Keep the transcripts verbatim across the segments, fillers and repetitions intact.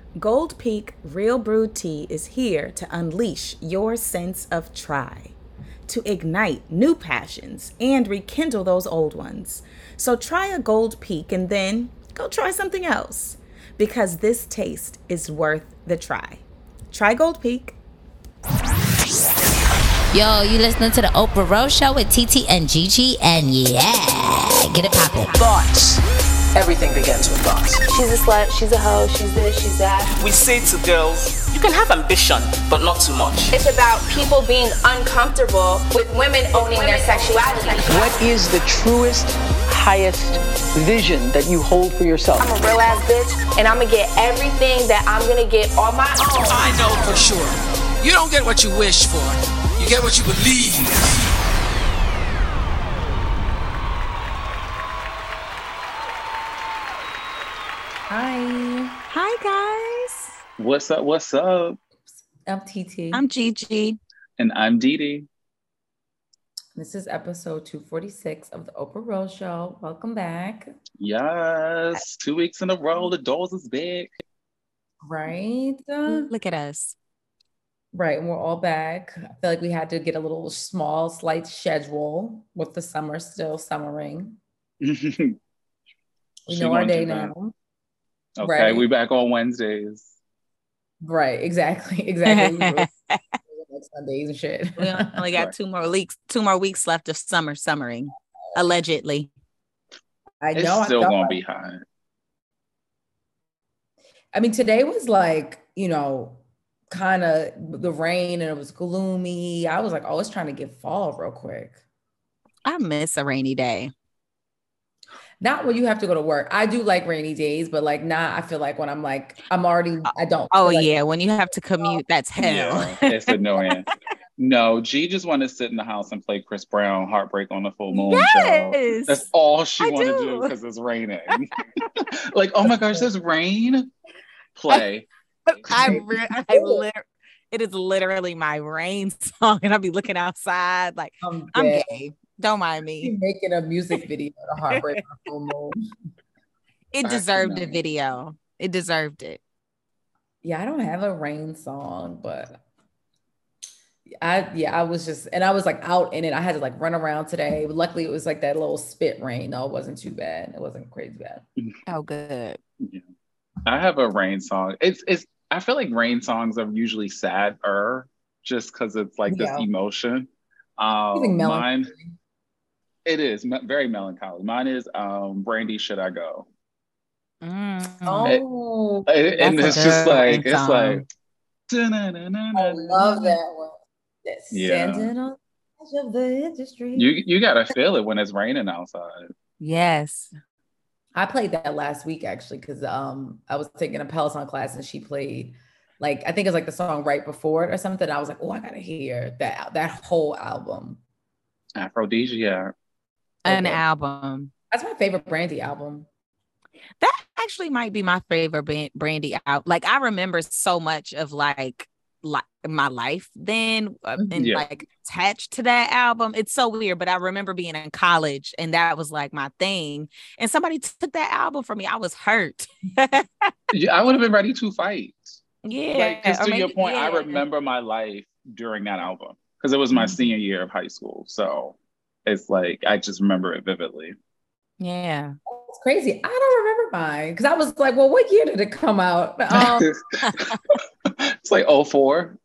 Gold Peak Real Brewed Tea is here to unleash your sense of try, to ignite new passions and rekindle those old ones. So try a Gold Peak and then go try something else because this taste is worth the try. Try Gold Peak. Yo, you listening to the Oprah Rose Show with T T and Gigi, and yeah, get it poppin'. Thoughts. Everything begins with thoughts. She's a slut, she's a hoe, she's this, she's that. We say to girls, you can have ambition, but not too much. It's about people being uncomfortable with women owning their sexuality. What is the truest, highest vision that you hold for yourself? I'm a real ass bitch, and I'm gonna get everything that I'm gonna get on my own. I know for sure. You don't get what you wish for. You get what you believe. Hi. Hi, guys. What's up? What's up? I'm T T. I'm Gigi. And I'm Dee Dee. This is episode two forty-six of the Oprah Rose Show. Welcome back. Yes. Two weeks in a row. The doors is big. Right? Uh, Look at us. Right. And we're all back. I feel like we had to get a little small, slight schedule with the summer still summering. We know our day now. Okay, right. We back on Wednesdays. Right, exactly, exactly. Like Sundays and shit. We only got Right. two more weeks, two more weeks left of summer summering, allegedly. I It's know. still I gonna like, be hot. I mean, today was like, you know, kind of the rain and it was gloomy. I was like, oh, it's trying to get fall real quick. I miss a rainy day. Not when you have to go to work. I do like rainy days, but like not, I feel like when I'm like, I'm already, I don't. Oh, feel like, yeah. When you have to commute, that's hell. Yeah, it's annoying. No, G just want to sit in the house and play Chris Brown Heartbreak on the Full Moon Show. Yes. That's all she I want to do. do because it's raining. Like, oh my gosh, there's rain. Play. I, re- I literally, it is literally my rain song, and I'll be looking outside like I'm, I'm dead. gay. Don't mind me. You're making a music video to Heartbreak on the Full Moon. It deserved a video. It deserved it. Yeah, I don't have a rain song, but I yeah, I was just and I was like out in it. I had to like run around today. But luckily it was like that little spit rain. No, it wasn't too bad. It wasn't crazy bad. Oh, good. Yeah. I have a rain song. It's it's I feel like rain songs are usually sadder just because it's like Yeah. this emotion. I Um think mine melancholy. it is me- very melancholy. Mine is um Brandy Should I Go? Mm. Oh, It- and That's it's a just good like rain it's song. like I love that one. That's Yeah. standing on the edge of the industry. You you gotta feel it when it's raining outside. Yes. I played that last week actually because um I was taking a Peloton class and she played like I think it's like the song right before it or something. I was like, oh, I gotta hear that that whole album. Aphrodisiac. An Okay. album. That's my favorite Brandy album. That actually might be my favorite ban- Brandy out. Like I remember so much of like like my life then uh, and Yeah. like attached to that album. It's so weird, but I remember being in college and that was like my thing. And somebody took that album from me. I was hurt. Yeah, I would have been ready to fight. Yeah. Like, 'cause or to your maybe- point, I yeah. remember my life during that album because it was my Mhm. senior year of high school. So it's like I just remember it vividly. Yeah. It's crazy. I don't remember mine because I was like, well, what year did it come out? Um, It's like oh four.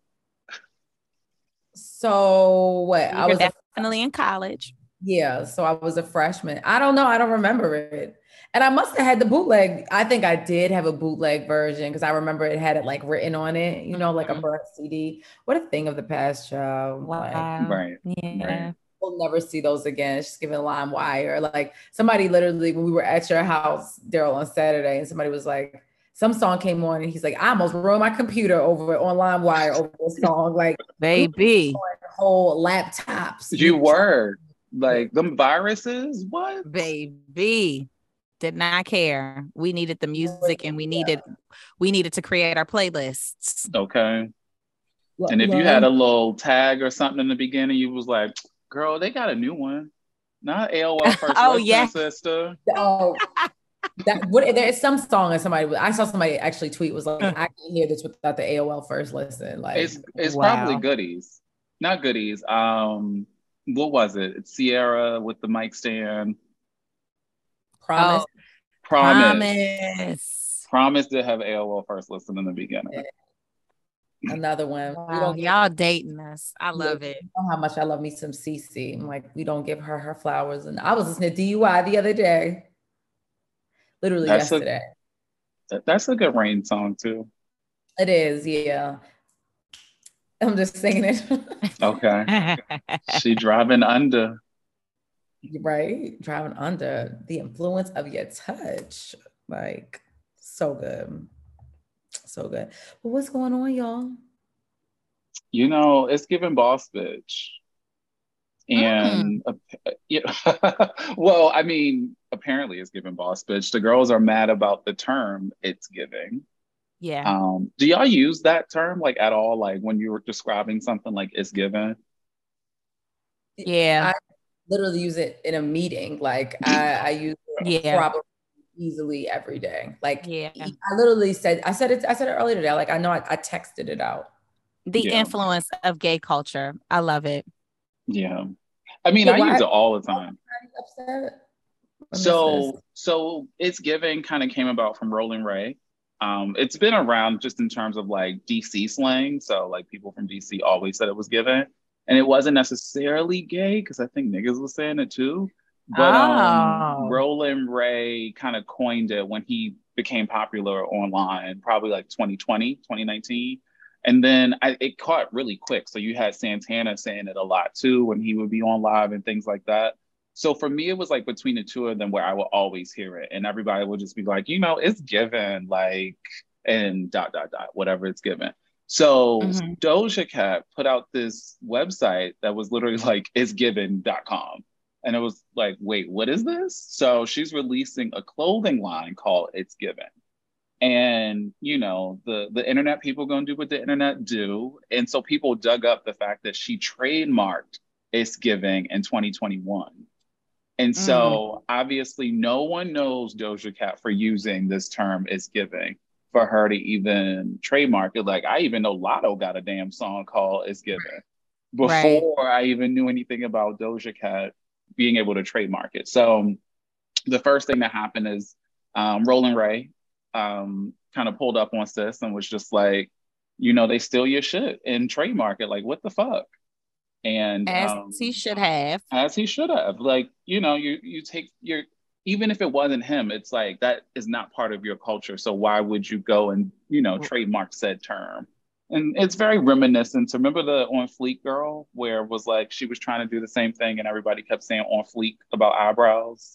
so what? You I were was a, definitely in college. yeah, so I was a freshman. I don't know. I don't remember it. And I must have had the bootleg. I think I did have a bootleg version because I remember it had it like written on it, you know, like a Mhm. burnt C D. What a thing of the past, child. Like, Wow. Right. Yeah. Right. we'll never see those again. It's just giving LimeWire. Like somebody literally, when we were at your house, Daryl, on Saturday, and somebody was like, some song came on, and he's like, I almost ruined my computer over on LimeWire over this song. Like, Baby. whole laptops. You were like them viruses. What? Baby. Did not care. We needed the music and we needed we needed to create our playlists. Okay. And if you had a little tag or something in the beginning, you was like, girl, they got a new one. Not A O L first Oh, Western yeah. sister. Oh, That what there is some song and somebody I saw somebody actually tweet was like, I can't hear this without the A O L first listen. Like It's it's probably Wow. goodies, not goodies. Um, what was it? It's Sierra with the mic stand. Promise. Oh, Promise. promise. Promise did have A O L first listen in the beginning. Another one. We Wow, don't y'all dating us. I love it. You know how much I love me some Cece. I'm like, we don't give her her flowers. And I was listening to D U I the other day. Literally That's a yesterday. that's a good rain song too. It is, yeah. I'm just singing it. Okay. She driving under. Right? Driving under the influence of your touch. Like, so good. So good. But what's going on, y'all? You know, it's giving boss bitch. And uh, yeah, well, I mean, apparently it's giving boss bitch. The girls are mad about the term it's giving. Yeah. Um, do y'all use that term like at all? Like when you were describing something like it's given? Yeah. I literally use it in a meeting. Like I, I use it Yeah. probably easily every day. Like Yeah. I literally said, I said it, I said it earlier today. Like I know I, I texted it out. The Yeah. influence of gay culture. I love it. Yeah. I mean, So I why- use it all the time. Upset? I missed So, this. so it's giving kind of came about from Rolling Ray. Um, it's been around just in terms of like D C slang. So like people from D C always said it was given, and it wasn't necessarily gay because I think niggas was saying it too. But um, Oh. Rolling Ray kind of coined it when he became popular online, probably like twenty twenty, twenty nineteen. And then I, it caught really quick. So you had Santana saying it a lot too when he would be on live and things like that. So for me, it was like between the two of them where I would always hear it. And everybody would just be like, you know, it's given, like, and dot, dot, dot, whatever it's given. So Mhm. Doja Cat put out this website that was literally like, it's given dot com. And it was like, wait, what is this? So she's releasing a clothing line called It's Given. And, you know, the, the internet people gonna do what the internet do. And so people dug up the fact that she trademarked It's Giving in twenty twenty-one. And so obviously no one knows Doja Cat for using this term It's Giving for her to even trademark it. Like I even know Lotto got a damn song called It's Giving before Right. I even knew anything about Doja Cat being able to trademark it. So the first thing that happened is um, Rolling Ray um, kind of pulled up on sis and was just like, you know, they steal your shit and trademark it. Like, what the fuck? And As um, he should have. as he should have. Like, you know, you you take your, even if it wasn't him, it's like that is not part of your culture. So why would you go and, you know, trademark said term? And it's very reminiscent to, remember the On Fleek girl where it was like she was trying to do the same thing and everybody kept saying On Fleek about eyebrows.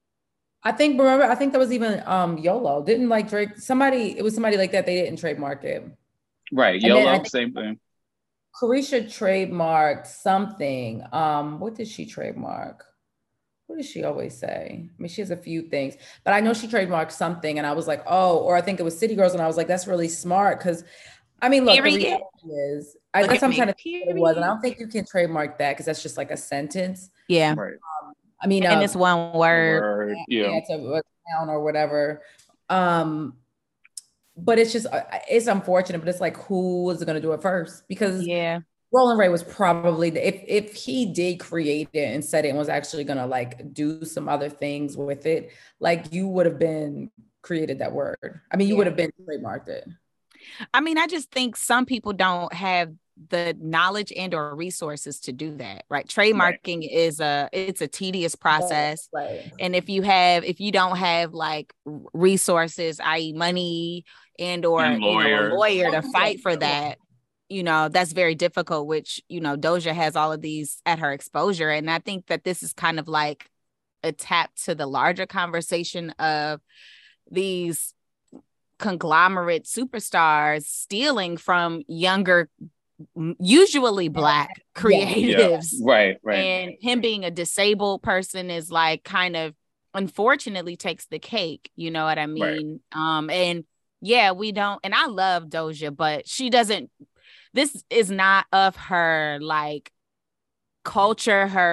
I think, remember, I think that was even um YOLO. Didn't like Drake, somebody, it was somebody like that, they didn't trademark it. Right. And then I YOLO, think- same thing. Carisha trademarked something. Um, what did she trademark? What does she always say? I mean, she has a few things, but I know she trademarked something, and I was like, oh, or I think it was City Girls, and I was like, that's really smart because, I mean, look, the Period. reality is, I Look guess at I'm me. trying to think what it was, and I don't Period. think you can trademark that because that's just like a sentence. Yeah. Right. I mean, And uh, it's one word. Word. yeah, Yeah. it's a, a town or whatever. Um, but it's just, uh, it's unfortunate, but it's like, who is going to do it first? Because Yeah. Roland Ray was probably the, if if he did create it and said it and was actually gonna like do some other things with it, like you would have been created that word. I mean, you Yeah. would have been trademarked it. I mean, I just think some people don't have the knowledge and or resources to do that, right? Trademarking is a it's a tedious process. Right. And if you have if you don't have like r- resources, that is money and or And you know, a lawyers. lawyer to fight for that, you know, that's very difficult, which, you know, Doja has all of these at her exposure. And I think that this is kind of like a tap to the larger conversation of these conglomerate superstars stealing from younger, m- usually Black creatives. Yeah. Right. Right. And him being a disabled person is like kind of unfortunately takes the cake. You know what I mean? Um, and yeah, we don't, and I love Doja, but she doesn't, this is not of her like culture, her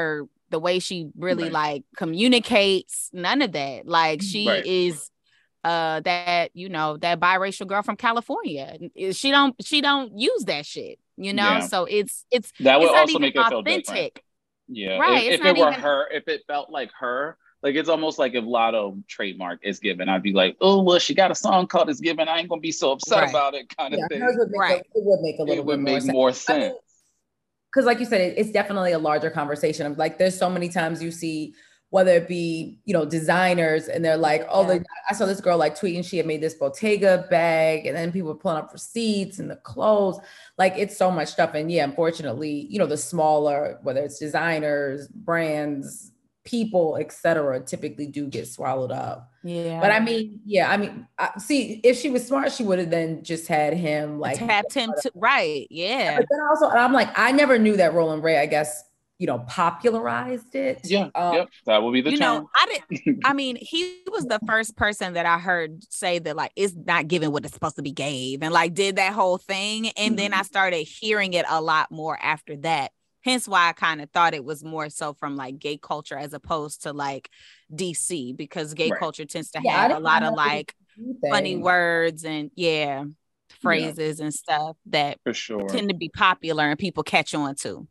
the way she really Right. like communicates, none of that. Like she Right. is uh that, you know, that biracial girl from California. She don't she don't use that shit, you know? Yeah. So it's it's That would it's not also even make it feel different. authentic. Yeah. Right, If, it's if it not were even- her, if it felt like her, like it's almost like if Lotto trademark is given, I'd be like, oh well, she got a song called "It's Given." I ain't gonna be so upset Right. about it, kind of Yeah, thing. hers would make Right. a, it would make a little It would bit make more more sense. I mean, sense. because like you said, it, it's definitely a larger conversation. Of like, there's so many times you see, whether it be, you know, designers, and they're like, oh, Yeah. the, I saw this girl like tweeting she had made this Bottega bag, and then people were pulling up receipts and the clothes. Like, it's so much stuff. And yeah, unfortunately, you know, the smaller, whether it's designers, brands, people, et cetera, typically do get swallowed up. Yeah. But I mean, yeah, I mean, I, see, if she was smart, she would have then just had him like tapped him to right. Yeah. But then also, and I'm like, I never knew that Roland Ray, I guess, you know, popularized it. Yeah. Um, Yep. That would be the You term. know, I didn't I mean, he was the first person that I heard say that like it's not given what it's supposed to be gave, and like did that whole thing. And then I started hearing it a lot more after that. Hence why I kind of thought it was more so from like gay culture as opposed to like D C, because gay Right. culture tends to Yeah, I have a didn't lot know of it was like a funny thing. words and yeah, phrases and stuff that For sure. tend to be popular and people catch on to.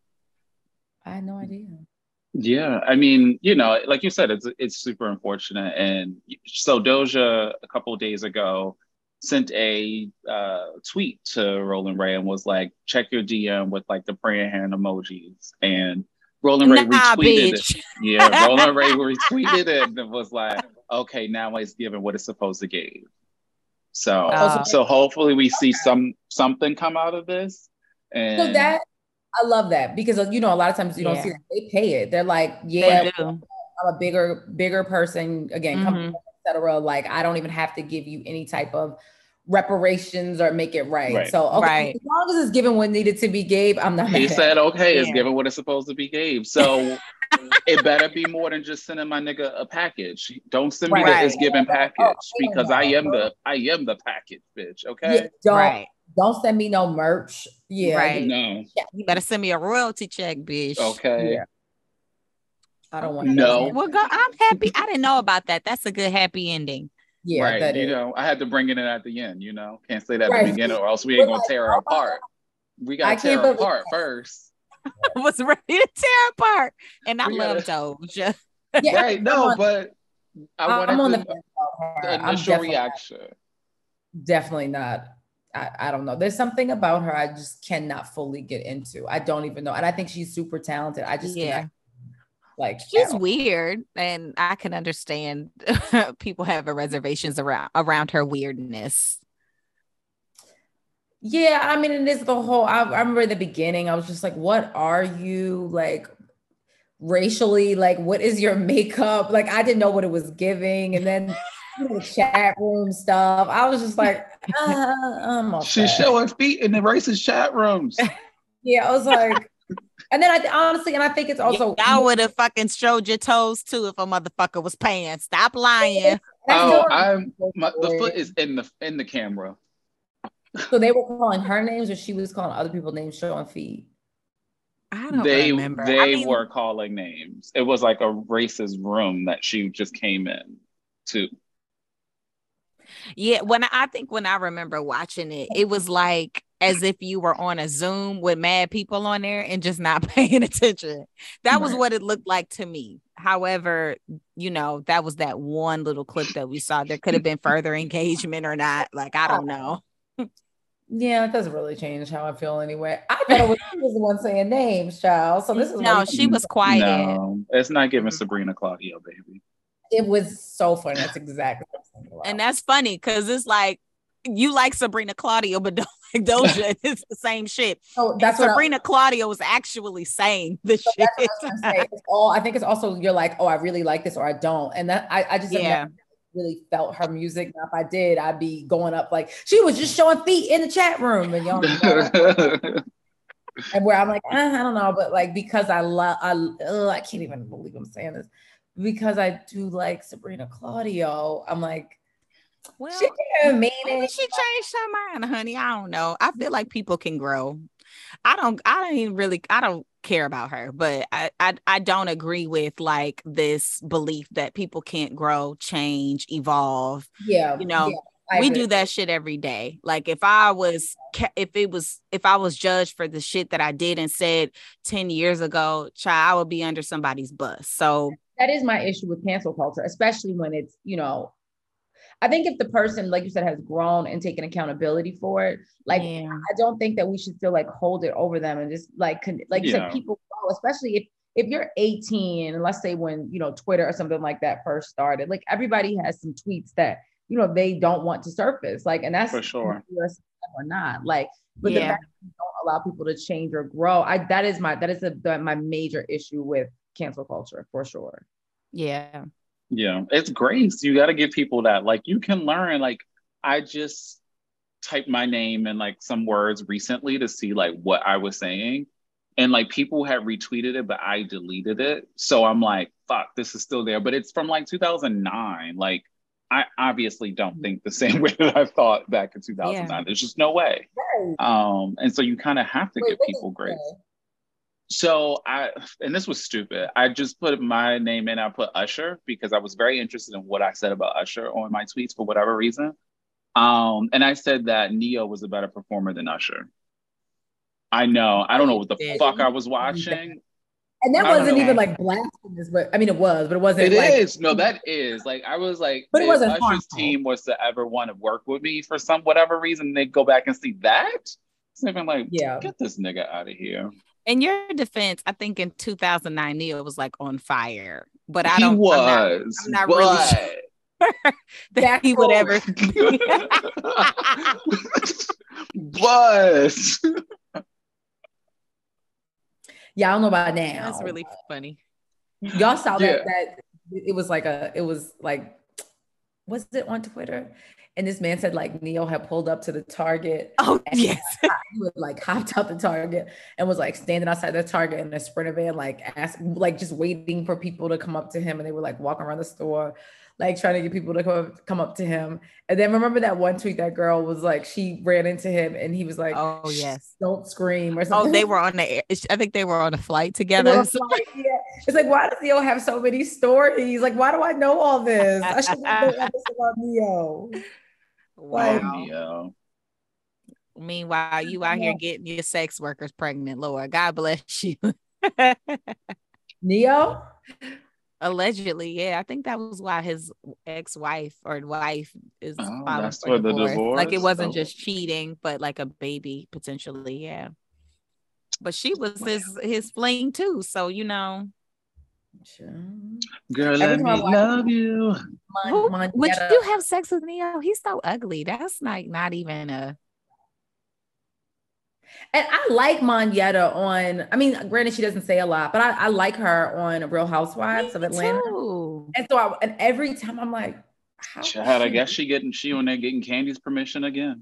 I had no idea. Yeah, I mean, you know, like you said, it's it's super unfortunate. And so Doja a couple of days ago sent a uh, tweet to Roland Ray and was like, check your D M with like the praying hand emojis. And Roland Ray Nah, retweeted bitch. it. Yeah, Roland Ray retweeted it and was like, okay, now it's given what it's supposed to give. So Oh. so hopefully we see some something come out of this. And So that, I love that, because, you know, a lot of times you don't Yeah. see it, they pay it. They're like, yeah, They do. I'm a bigger, bigger person, again, company, Mhm. et cetera. Like, I don't even have to give you any type of reparations or make it right. Right. So, okay, Right. as long as it's given what needed to be gave, I'm not mad he at said, it. okay, it's Yeah. given what it's supposed to be gave. So it better be more than just sending my nigga a package. Don't send me Right. the it's given package Oh, because I am the I am the package, bitch. Yeah, Okay. don't, Right. don't send me no merch. Yeah. Right. No. You better send me a royalty check, bitch. Okay. Yeah. I don't want No. that. Well, go, I'm happy. I didn't know about that. That's a good happy ending. Yeah, right. that You is. know, I had to bring it in at the end, you know. Can't say that at Right. the beginning or else we We're ain't gonna like, tear her oh, apart. We I gotta tear can't her believe apart that. first. I was ready to tear apart. And I We love gotta- Doja. Yeah, Right. I'm No, on- but I wanted I'm on the to- fence about her. the I'm initial definitely, reaction. definitely not. I, I don't know. There's something about her I just cannot fully get into. I don't even know. And I think she's super talented. I just Yeah. cannot, like, She's at all. weird, and I can understand people having reservations around around her weirdness. Yeah, I mean, it is the whole. I, I remember in the beginning, I was just like, "What are you like, racially? Like, what is your makeup? Like, I didn't know what it was giving." And then you know, the chat room stuff, I was just like, uh, "I'm okay." She's showing feet in the racist chat rooms. Yeah, I was like, and then I honestly, and I think it's also Y'all would have fucking showed your toes too if a motherfucker was paying. Stop lying. Oh, I'm my, the foot is in the in the camera. So they were calling her names, or she was calling other people's names, showing feet. I don't They remember. they I mean, were calling names. It was like a racist room that she just came in to. yeah, when I, I think when I remember watching it, it was like as if you were on a Zoom with mad people on there and just not paying attention. That was Right. what it looked like to me. However, you know, that was that one little clip that we saw. There could have been further engagement or not. Like, I don't know. Yeah, it doesn't really change how I feel anyway. I thought it was, she was the one saying names, child. So this is No, what- she was quiet. No, it's not giving Mhm. Sabrina Claudio, baby. It was so funny. That's exactly what I was thinking about. And that's funny because it's like you like Sabrina Claudio, but don't like Doja. It's the same shit. so And that's what I- Sabrina Claudio was actually saying the so shit. that's what I was gonna say. It's all I think it's also you're like, oh, I really like this or I don't. And that I, I just have Yeah. never really felt her music. Now, if I did, I'd be going up like she was just showing feet in the chat room and y'all and where I'm like, eh, I don't know, but like because I love I ugh, I can't even believe I'm saying this. Because I do like Sabrina Claudio, I'm like, Well, she didn't mean maybe it. she changed her mind, honey. I don't know. I feel like people can grow. I don't. I don't even really. I don't. care about her. But I, I I don't agree with like this belief that people can't grow, change, evolve. Yeah, you know. yeah, I we agree. do that shit every day. Like if I was, if it was, if I was judged for the shit that I did and said ten years ago, child, I would be under somebody's bus. So that is my issue with cancel culture, especially when it's, you know, I think if the person, like you said, has grown and taken accountability for it, like yeah. I don't think that we should still like hold it over them and just like, like you Yeah. said, people grow, especially if if you're eighteen, and let's say when, you know, Twitter or something like that first started, like everybody has some tweets that, you know, they don't want to surface, like, and that's For sure. or not, like, but Yeah. the fact that you don't allow people to change or grow, I that is my that is a, the, my major issue with cancel culture for sure. Yeah. Yeah, it's grace. You got to give people that. Like, you can learn. Like, I just typed my name in like some words recently to see like what I was saying, and like people had retweeted it, but I deleted it. So I'm like, fuck, this is still there. But it's from like two thousand nine. Like, I obviously don't think the same way that I thought back in two thousand nine. Yeah. There's just no way. Right. Um, and so you kind of have to Wait, give what people did you grace. say? So I, and this was stupid. I just put my name in. I put Usher because I was very interested in what I said about Usher on my tweets for whatever reason. Um, and I said that Neo was a better performer than Usher. I know. I don't know what the Did. fuck I was watching. And that I don't wasn't know. even like blasphemous, but I mean, it was, but it wasn't It like, is. No, that is. Like, I was like, But it if wasn't Usher's harmful. team was to ever want to work with me for some whatever reason, they'd go back and see that. It's even like, Yeah. get this nigga out of here. In your defense, I think in two thousand nine, Neo was like on fire, but I He don't. was. I'm not, I'm not really sure but- that he would ever. but yeah, I don't know about now. That's really funny. Y'all saw Yeah. that that it was like a it was like was it on Twitter? And this man said like Neo had pulled up to the Target. Oh and yes. He was like hopped out the Target and was like standing outside the Target in a Sprinter van, like ask like just waiting for people to come up to him, and they were like walking around the store, like trying to get people to come, come up to him. And then remember that one tweet that girl was like, she ran into him and he was like, Oh yes. don't scream or something. Oh, they were on the air. I think they were on a flight They together. were like, yeah. It's like, why does Neo have so many stories? Like, why do I know all this? I should have the episode about Neo. Wow. Oh, Neo. Meanwhile, you out here getting your sex workers pregnant, Lord. God bless you. Neo? Allegedly, yeah. I think that was why his ex-wife or wife is Oh, filing that's for for the divorce. Like it divorce? wasn't Oh. just cheating, but like a baby potentially, yeah. But she was his his fling too, so you know. Girl, Every let time I me watch- love you. Mon- Who, Mon- would Yetta. you have sex with Neo? He's so ugly. That's like not even a. And I like Monyetta on, I mean, granted, she doesn't say a lot, but I, I like her on Real Housewives of Me Atlanta. too. And so I, and every time I'm like, how is Chad, I she- guess she getting she on there getting Candy's permission again.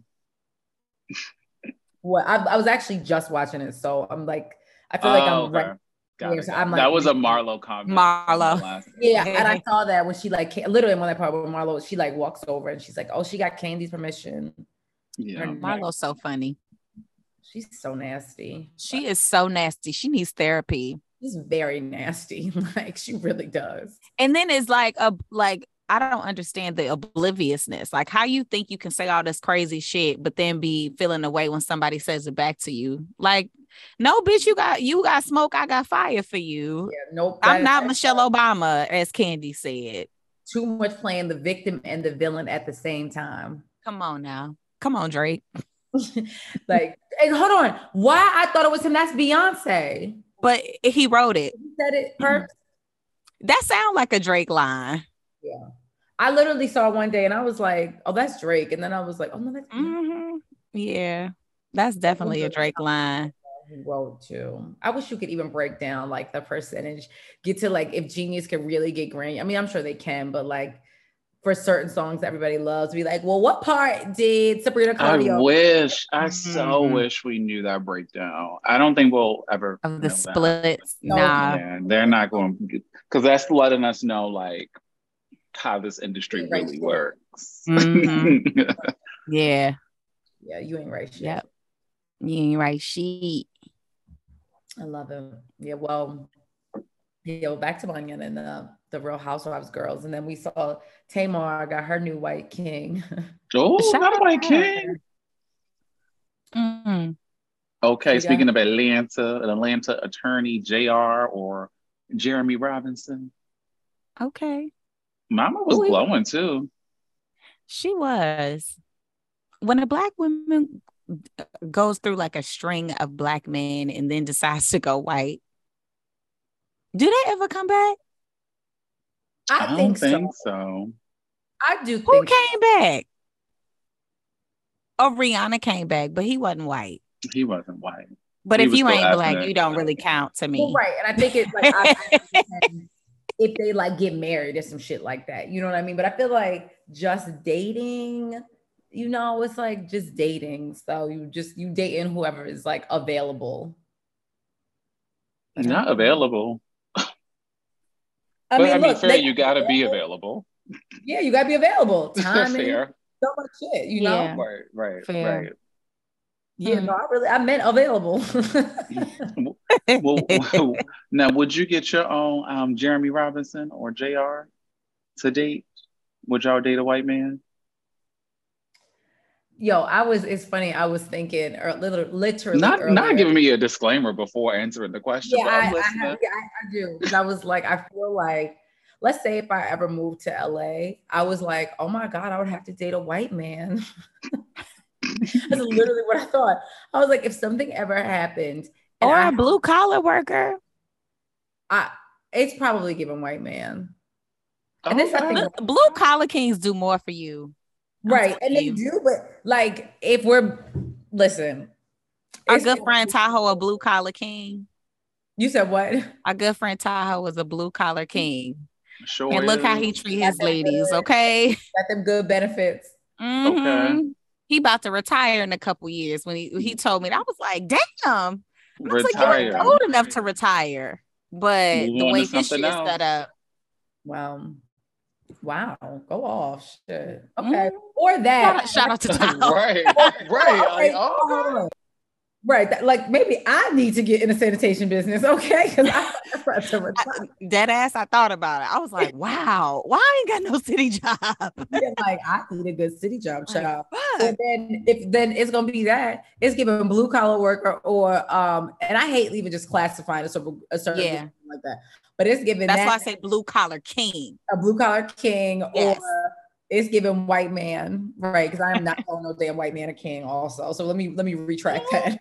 What I, I was actually just watching it, so I'm like, I feel like Oh, I'm okay. right. Got it, so got I'm it. like- that was a Marlo comment. Marlo. Last- Yeah, and I saw that when she like ca- literally in one of that part where Marlo, she like walks over and she's like, "Oh, she got Candy's permission." Yeah. Her- Marlo's so funny. She's so nasty. She is so nasty. She needs therapy. She's very nasty. Like she really does. And then it's like a like I don't understand the obliviousness. Like how you think you can say all this crazy shit, but then be feeling away when somebody says it back to you. Like, no, bitch, you got you got smoke, I got fire for you. Yeah, nope. I'm not that's- Michelle Obama, as Candy said. Too much playing the victim and the villain at the same time. Come on now. Come on, Drake. Like, and hold on. Why I thought it was him? That's Beyonce. But he wrote it. He said it first. That sounds like a Drake line. Yeah. I literally saw it one day and I was like, oh, that's Drake. And then I was like, oh no, that's Mhm. Yeah, that's definitely a Drake line. he wrote too. I wish you could even break down like the percentage, get to like if Genius could really get Grammy. I mean, I'm sure they can, but like for certain songs that everybody loves, be like, well, what part did Sabrina I Claudio? wish, I so Mhm. wish we knew that breakdown. I don't think we'll ever Of the know that. splits. No. Nah. Yeah, they're not going because that's letting us know like how this industry Right. really works. Mhm. Yeah. Yeah, you ain't right. Shit. Yep. You ain't right. She. I love it. Yeah, well, yeah, well, back to Bunyan and the, the Real Housewives girls. And then we saw Tamar got her new white king. Oh, Shout not a out white to her. king. Mm. Okay, She speaking got- of Atlanta, an Atlanta attorney, J R or Jeremy Robinson. Okay. Mama was Who he- glowing too. She was. When a black woman goes through like a string of black men and then decides to go white, do they ever come back? I, I don't think, think so. so. I do Who think came back? Oh, Rihanna came back, but he wasn't white. He wasn't white. But He if was you still ain't black, ethnic. you don't really count to me. Well, right. And I think it's like I, I understand if they like get married or some shit like that. You know what I mean? But I feel like just dating, you know, it's like just dating. So you just you dating whoever is like available. Not available. I But mean, I mean, look, fair, they- you gotta be available. Yeah, you gotta be available. Time and Fair. so much shit, you know? Yeah. Right, right, Fair. right. Yeah, no, I really I meant available. Well, well, now, would you get your own um, Jeremy Robinson or J R to date? Would y'all date a white man? Yo, I was it's funny, I was thinking or literally literally Not earlier. not giving me a disclaimer before answering the question. Yeah, but I, I'm I, listening. have, yeah, I, I do. Because I was like, I feel like, let's say if I ever moved to L A, I was like, oh my God, I would have to date a white man. That's literally what I thought. I was like, if something ever happened, and Or I, a blue collar worker. I, it's probably given white man. And this, I Okay. think, Blue, blue collar kings do more for you. I'm right, and they telling you. do, but like, if we're listen, Our it's- good friend Tahoe, a blue collar king. You said what? Our good friend Tahoe was a blue collar king. Sure. And look how is. he treat Got his them ladies, good- okay? Got them good benefits. Mhm. He about to retire in a couple years. When he he told me that, I was like, damn. And I was like, you Retire. ain't old enough to retire. But Move the on way to his shit is something else. set up. Wow. Wow. Go off. Shit. Okay. Mhm. Or Shout that. out, shout out to Tahoe. right, right. Okay, Like, oh, hold on. Right. That, like maybe I need to get in the sanitation business. Okay. Because I have to retire. Dead ass, I thought about it. I was like, wow, why I ain't got no city job? Yeah, like I need a good city job, Like, child. fuck. And then if then it's gonna be that it's giving blue collar worker or um and I hate even just classifying a certain a certain Yeah. thing like that. But it's giving That's that why I say blue collar king. a blue collar king Yes. or it's giving white man, right? Because I am not calling no damn white man a king also. So let me let me retract that.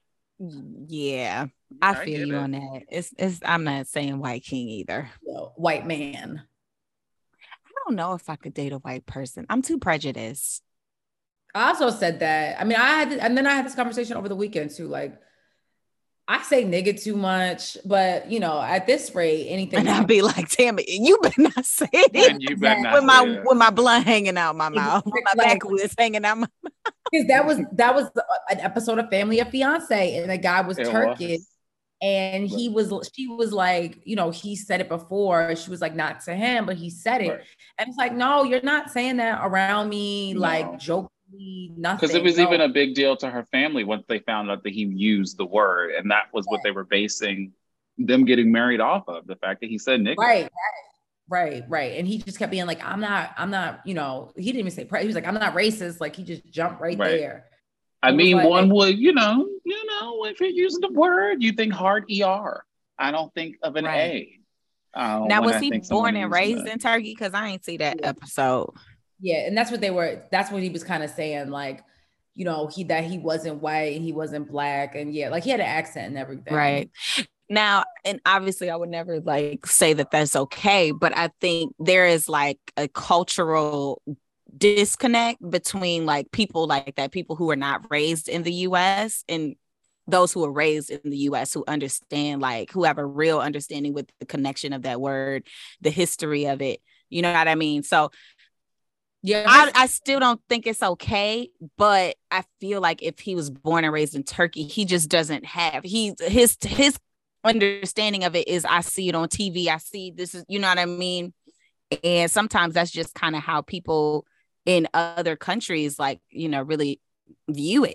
Yeah, I, I feel get you it. on that. It's it's I'm not saying white king either. Yo, white man. I don't know if I could date a white person. I'm too prejudiced. I also said that. I mean, I had, and then I had this conversation over the weekend too. Like, I say nigga too much, but you know, at this rate, anything. And I'll be like, damn it, you better not say it. And you better not With my say it. with my blunt hanging out my mouth, with my Like- backwoods hanging out my Because that was that was an episode of Family of Fiance, and the guy was It Turkish, was. and he was she was like, you know, he said it before. She was like, not to him, but he said it, Right. and it's like, no, you're not saying that around me, No. like jokingly, nothing. Because it was No. even a big deal to her family once they found out that he used the word, and that was what they were basing them getting married off of, the fact that he said nigga. right. Right, right. And he just kept being like, I'm not, I'm not, you know, he didn't even say, pre- he was like, I'm not racist. Like he just jumped right, Right. there. I It was mean, like- one would, you know, you know, if you're using the word, you think hard E R. I don't think of an Right. A. Uh, Now, when was I he think someone born and using raised that. in Turkey? Because I ain't see that Yeah. episode. Yeah. And that's what they were, that's what he was kind of saying. Like, you know, he, that he wasn't white and he wasn't black. And yeah, like he had an accent and everything. Right. Now, and obviously I would never like say that that's okay, but I think there is like a cultural disconnect between like people like that, people who are not raised in the U S and those who are raised in the U S who understand, like who have a real understanding with the connection of that word, the history of it. You know what I mean? So Yeah. I, I still don't think it's okay, but I feel like if he was born and raised in Turkey, he just doesn't have he his his understanding of it is I see it on T V. I see this is, you know what I mean? And sometimes that's just kind of how people in other countries, like, you know, really view it.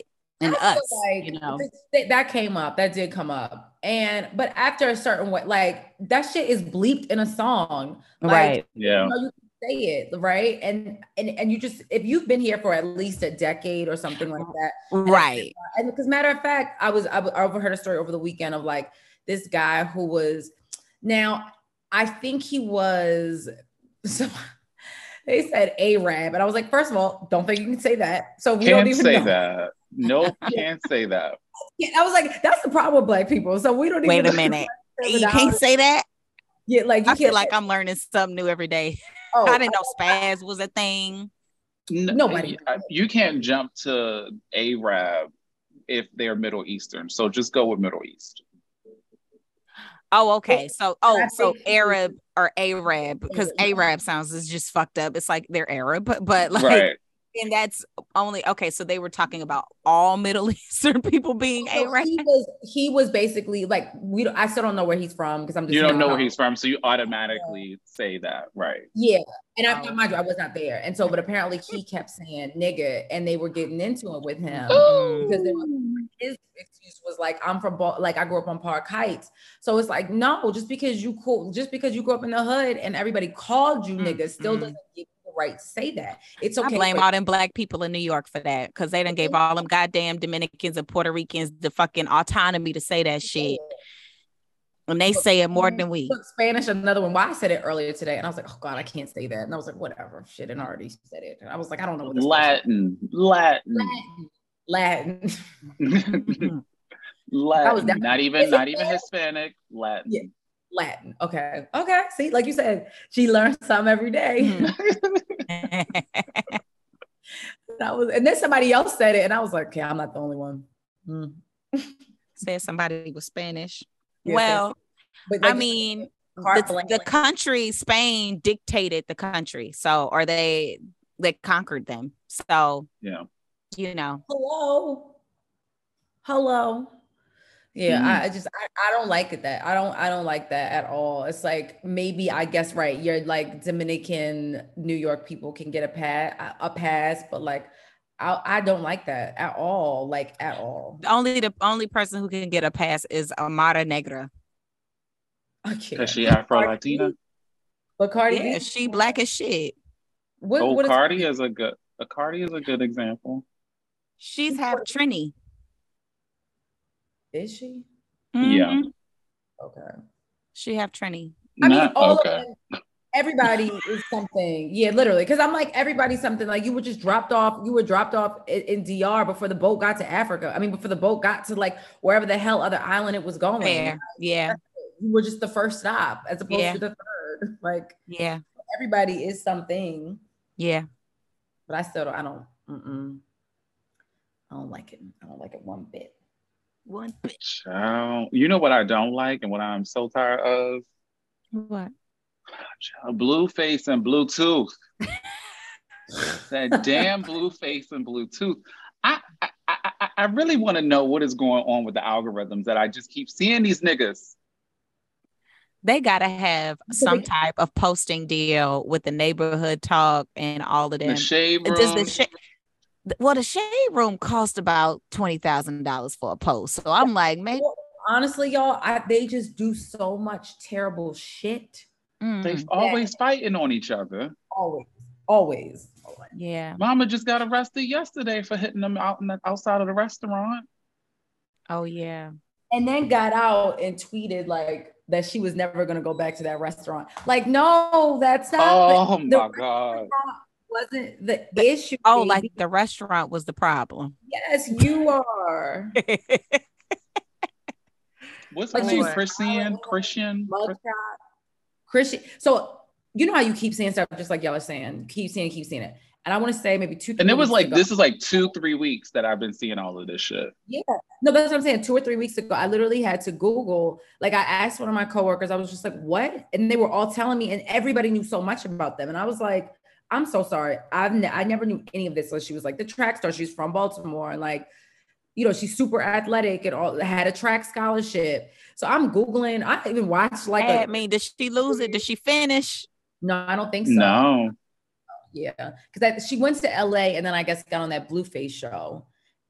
and I us, feel like you know. th- that came up. That did come up. And but after a certain way, like that shit is bleeped in a song. Like, Right. Yeah. You know, you can say it, right? And and and you just if you've been here for at least a decade or something like that, Right. And because matter of fact, I was I, I overheard a story over the weekend of like this guy who was now I think he was so they said Arab, and I was like, first of all, don't think you can say that. So we Can't don't even say know. that. Nope, can't say that. Yeah, I was like, that's the problem with black people. So we don't Wait even a minute. You can't say that? Yeah, like you I feel can't like say- I'm learning something new every day. Oh, I didn't know spaz was a thing. No, Nobody. You can't jump to Arab if they're Middle Eastern. So just go with Middle East. Oh, okay. So, oh, I so think- Arab or Arab, because Arab sounds is just fucked up. It's like they're Arab, but like, Right. and that's only okay. So they were talking about all Middle Eastern people being So Arab. he was he was basically like we. Don't, I still don't know where he's from because I'm just You don't know not- where he's from, so you automatically say that, right? Yeah, and I, mind you, I was not there, and so but apparently he kept saying nigga, and they were getting into it with him because they were, his excuse was like I'm from Bal- like I grew up on Park Heights, so it's like no, just because you cool, just because you grew up in the hood and everybody called you nigga, still doesn't give you the right to say that. It's okay. I blame for- all them black people in New York for that because they done gave all them goddamn Dominicans and Puerto Ricans the fucking autonomy to say that shit. And they say it more than we. Spanish, another one. Well, I said it earlier today, and I was like, "Oh God, I can't say that." And I was like, "Whatever, shit." And I already said it. And I was like, "I don't know what this Latin, Latin, Latin, Latin. That was Latin. Not even, not even Hispanic. Latin. Yeah. Latin." Okay, okay. See, like you said, she learns something every day. That was, and then somebody else said it, and I was like, "Okay, I'm not the only one." Mm. Said somebody was Spanish. Yeah, well, but I like, mean, carte the, blanche. the country, Spain dictated the country. So, or they, they conquered them. So, Yeah. you know. Hello, hello. Yeah, Mm. I, I just I, I don't like it that I don't I don't like that at all. It's like maybe I guess right. You're like Dominican New York people can get a pass a pass, but like I I don't like that at all. Like at all. Only the only person who can get a pass is Amara Negra. I can't. Because she Afro Latina. But Cardi Yeah, B, she black as shit. what, Oh, what is Cardi is a good. A Cardi is a good example. She's half Trini. is she? Yeah. Mhm. Okay. She half Trini. I mean, Not- all okay. of them, everybody is something. Yeah, literally. Because I'm like, everybody's something. Like you were just dropped off. You were dropped off in, in D R before the boat got to Africa. I mean, before the boat got to like wherever the hell other island it was going. Fair. Yeah. You were just the first stop as opposed Yeah. to the third. Like Yeah. everybody is something. Yeah. But I still don't. I don't. Mm-mm. I don't like it. I don't like it one bit. One bit. Child. You know what I don't like and what I'm so tired of? What? Child, Blueface and Bluetooth. That damn Blueface and Bluetooth. I I, I, I really want to know what is going on with the algorithms that I just keep seeing these niggas. They gotta have some type of posting deal with the neighborhood talk and all of them. The shade room. Does the sh- well, the shade room cost about twenty thousand dollars for a post. So I'm like, maybe Honestly, y'all, I, they just do so much terrible shit. They mm, always fighting on each other. Always, always. yeah. Mama just got arrested yesterday for hitting them out in the, outside of the restaurant. Oh yeah. And then got out and tweeted like that she was never gonna go back to that restaurant. Like, no, that's not. Oh the, the my God. wasn't the issue. Oh, baby. like the restaurant was the problem. Yes, you are. What's Like her she name? was- Christian? Christian? Mugshot. Christian. So you know how you keep saying stuff just like y'all are saying, keep saying, keep saying it. And I want to say maybe two. And it three was weeks like, ago- this is like two, three weeks that I've been seeing all of this shit. Yeah, no, that's what I'm saying. Two or three weeks ago, I literally had to Google. Like, I asked one of my coworkers, I was just like, "What?" And they were all telling me, and everybody knew so much about them. And I was like, "I'm so sorry. I've ne- I never knew any of this." So she was like, the track star. She's from Baltimore, and like, you know, she's super athletic and all. Had a track scholarship. So I'm googling. I even watched like. I A, mean, did she lose it? Did she finish? no, I don't think so. No. Yeah, because she went to L A and then I guess got on that Blueface show.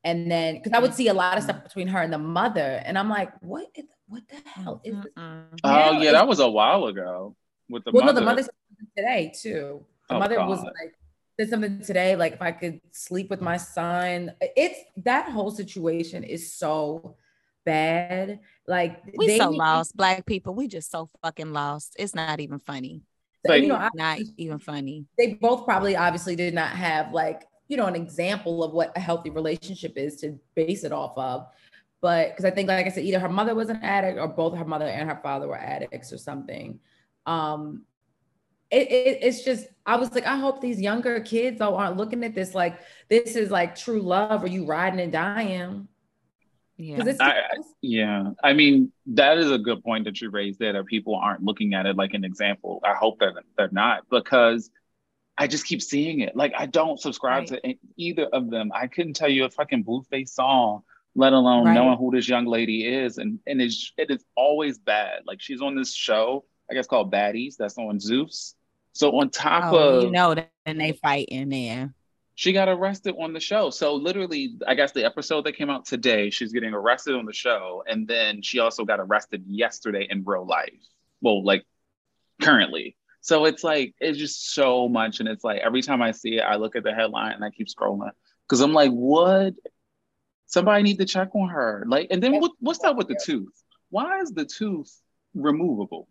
And then, because I would see a lot of stuff between her and the mother, and I'm like, what? Is, what the hell is this? Oh Now yeah, that was a while ago with the well, mother. no, the mother said something today too. The Oh, mother God. was like, said something today, like if I could sleep with my son. It's that whole situation is so bad. Like We they so lost. Black people, we just so fucking lost. It's not even funny. Like, you know, I- Not even funny. they both probably obviously did not have like, you know, an example of what a healthy relationship is to base it off of. But because I think, like I said, either her mother was an addict or both her mother and her father were addicts or something. Um, it, it, it's just, I was like, I hope these younger kids though aren't looking at this like this is like true love or you riding and dying. Yeah. It's, I, I- yeah. I mean, that is a good point that you raised there, that people aren't looking at it like an example. I hope that they're not, because I just keep seeing it. Like, I don't subscribe Right. to either of them. I couldn't tell you a fucking Blueface song, let alone Right. knowing who this young lady is. And and it's, it is always bad. Like, she's on this show, I guess called Baddies, that's on Zeus. So on top Oh, of, you know that, and they fight in there. she got arrested on the show. So literally, I guess the episode that came out today, she's getting arrested on the show. And then she also got arrested yesterday in real life. Well, like currently. So it's like, it's just so much. And it's like, every time I see it, I look at the headline and I keep scrolling. Because I'm like, what? Somebody need to check on her. Like, and then what, what's up with the tooth? Why is the tooth removable?